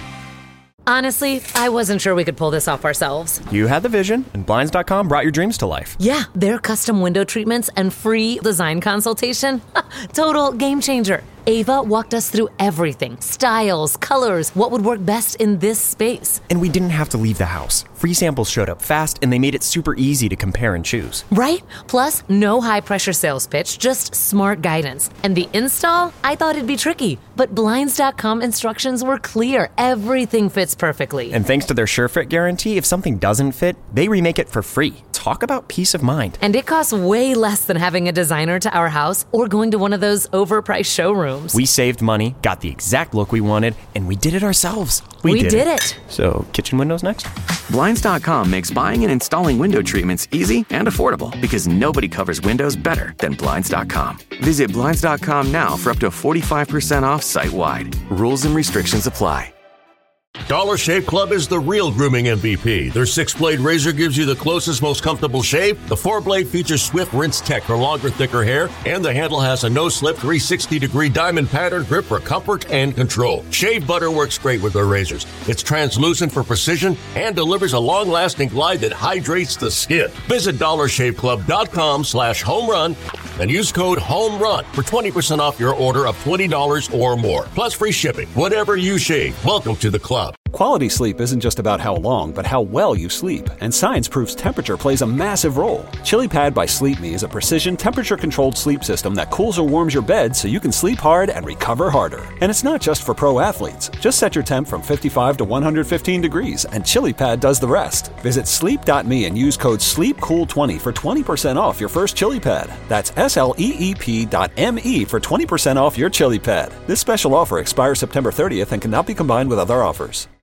Honestly, I wasn't sure we could pull this off ourselves. You had the vision, and Blinds dot com brought your dreams to life. Yeah, their custom window treatments and free design consultation. Total game changer. Ava walked us through everything. Styles, colors, what would work best in this space. And we didn't have to leave the house. Free samples showed up fast, and they made it super easy to compare and choose. Right? Plus, no high-pressure sales pitch, just smart guidance. And the install? I thought it'd be tricky, but Blinds dot com instructions were clear. Everything fits perfectly. And thanks to their SureFit guarantee, if something doesn't fit, they remake it for free. Talk about peace of mind. And it costs way less than having a designer to our house or going to one of those overpriced showrooms. We saved money, got the exact look we wanted, and we did it ourselves. We, we did, did it. it. So, kitchen windows next? Blinds dot com makes buying and installing window treatments easy and affordable because nobody covers windows better than Blinds dot com. Visit Blinds dot com now for up to forty-five percent off site-wide. Rules and restrictions apply. Dollar Shave Club is the real grooming M V P. Their six-blade razor gives you the closest, most comfortable shave. The four-blade features Swift Rinse Tech for longer, thicker hair. And the handle has a no-slip three hundred sixty degree diamond pattern grip for comfort and control. Shave butter works great with their razors. It's translucent for precision and delivers a long-lasting glide that hydrates the skin. Visit dollar shave club dot com slash home run and use code HOMERUN for twenty percent off your order of twenty dollars or more. Plus free shipping. Whatever you shave, welcome to the club. Quality sleep isn't just about how long, but how well you sleep. And science proves temperature plays a massive role. ChiliPad by Sleep Me is a precision, temperature-controlled sleep system that cools or warms your bed so you can sleep hard and recover harder. And it's not just for pro athletes. Just set your temp from fifty-five to one hundred fifteen degrees, and ChiliPad does the rest. Visit sleep dot me and use code sleep cool twenty for twenty percent off your first ChiliPad. That's S L E E P dot M E for twenty percent off your ChiliPad. This special offer expires September thirtieth and cannot be combined with other offers.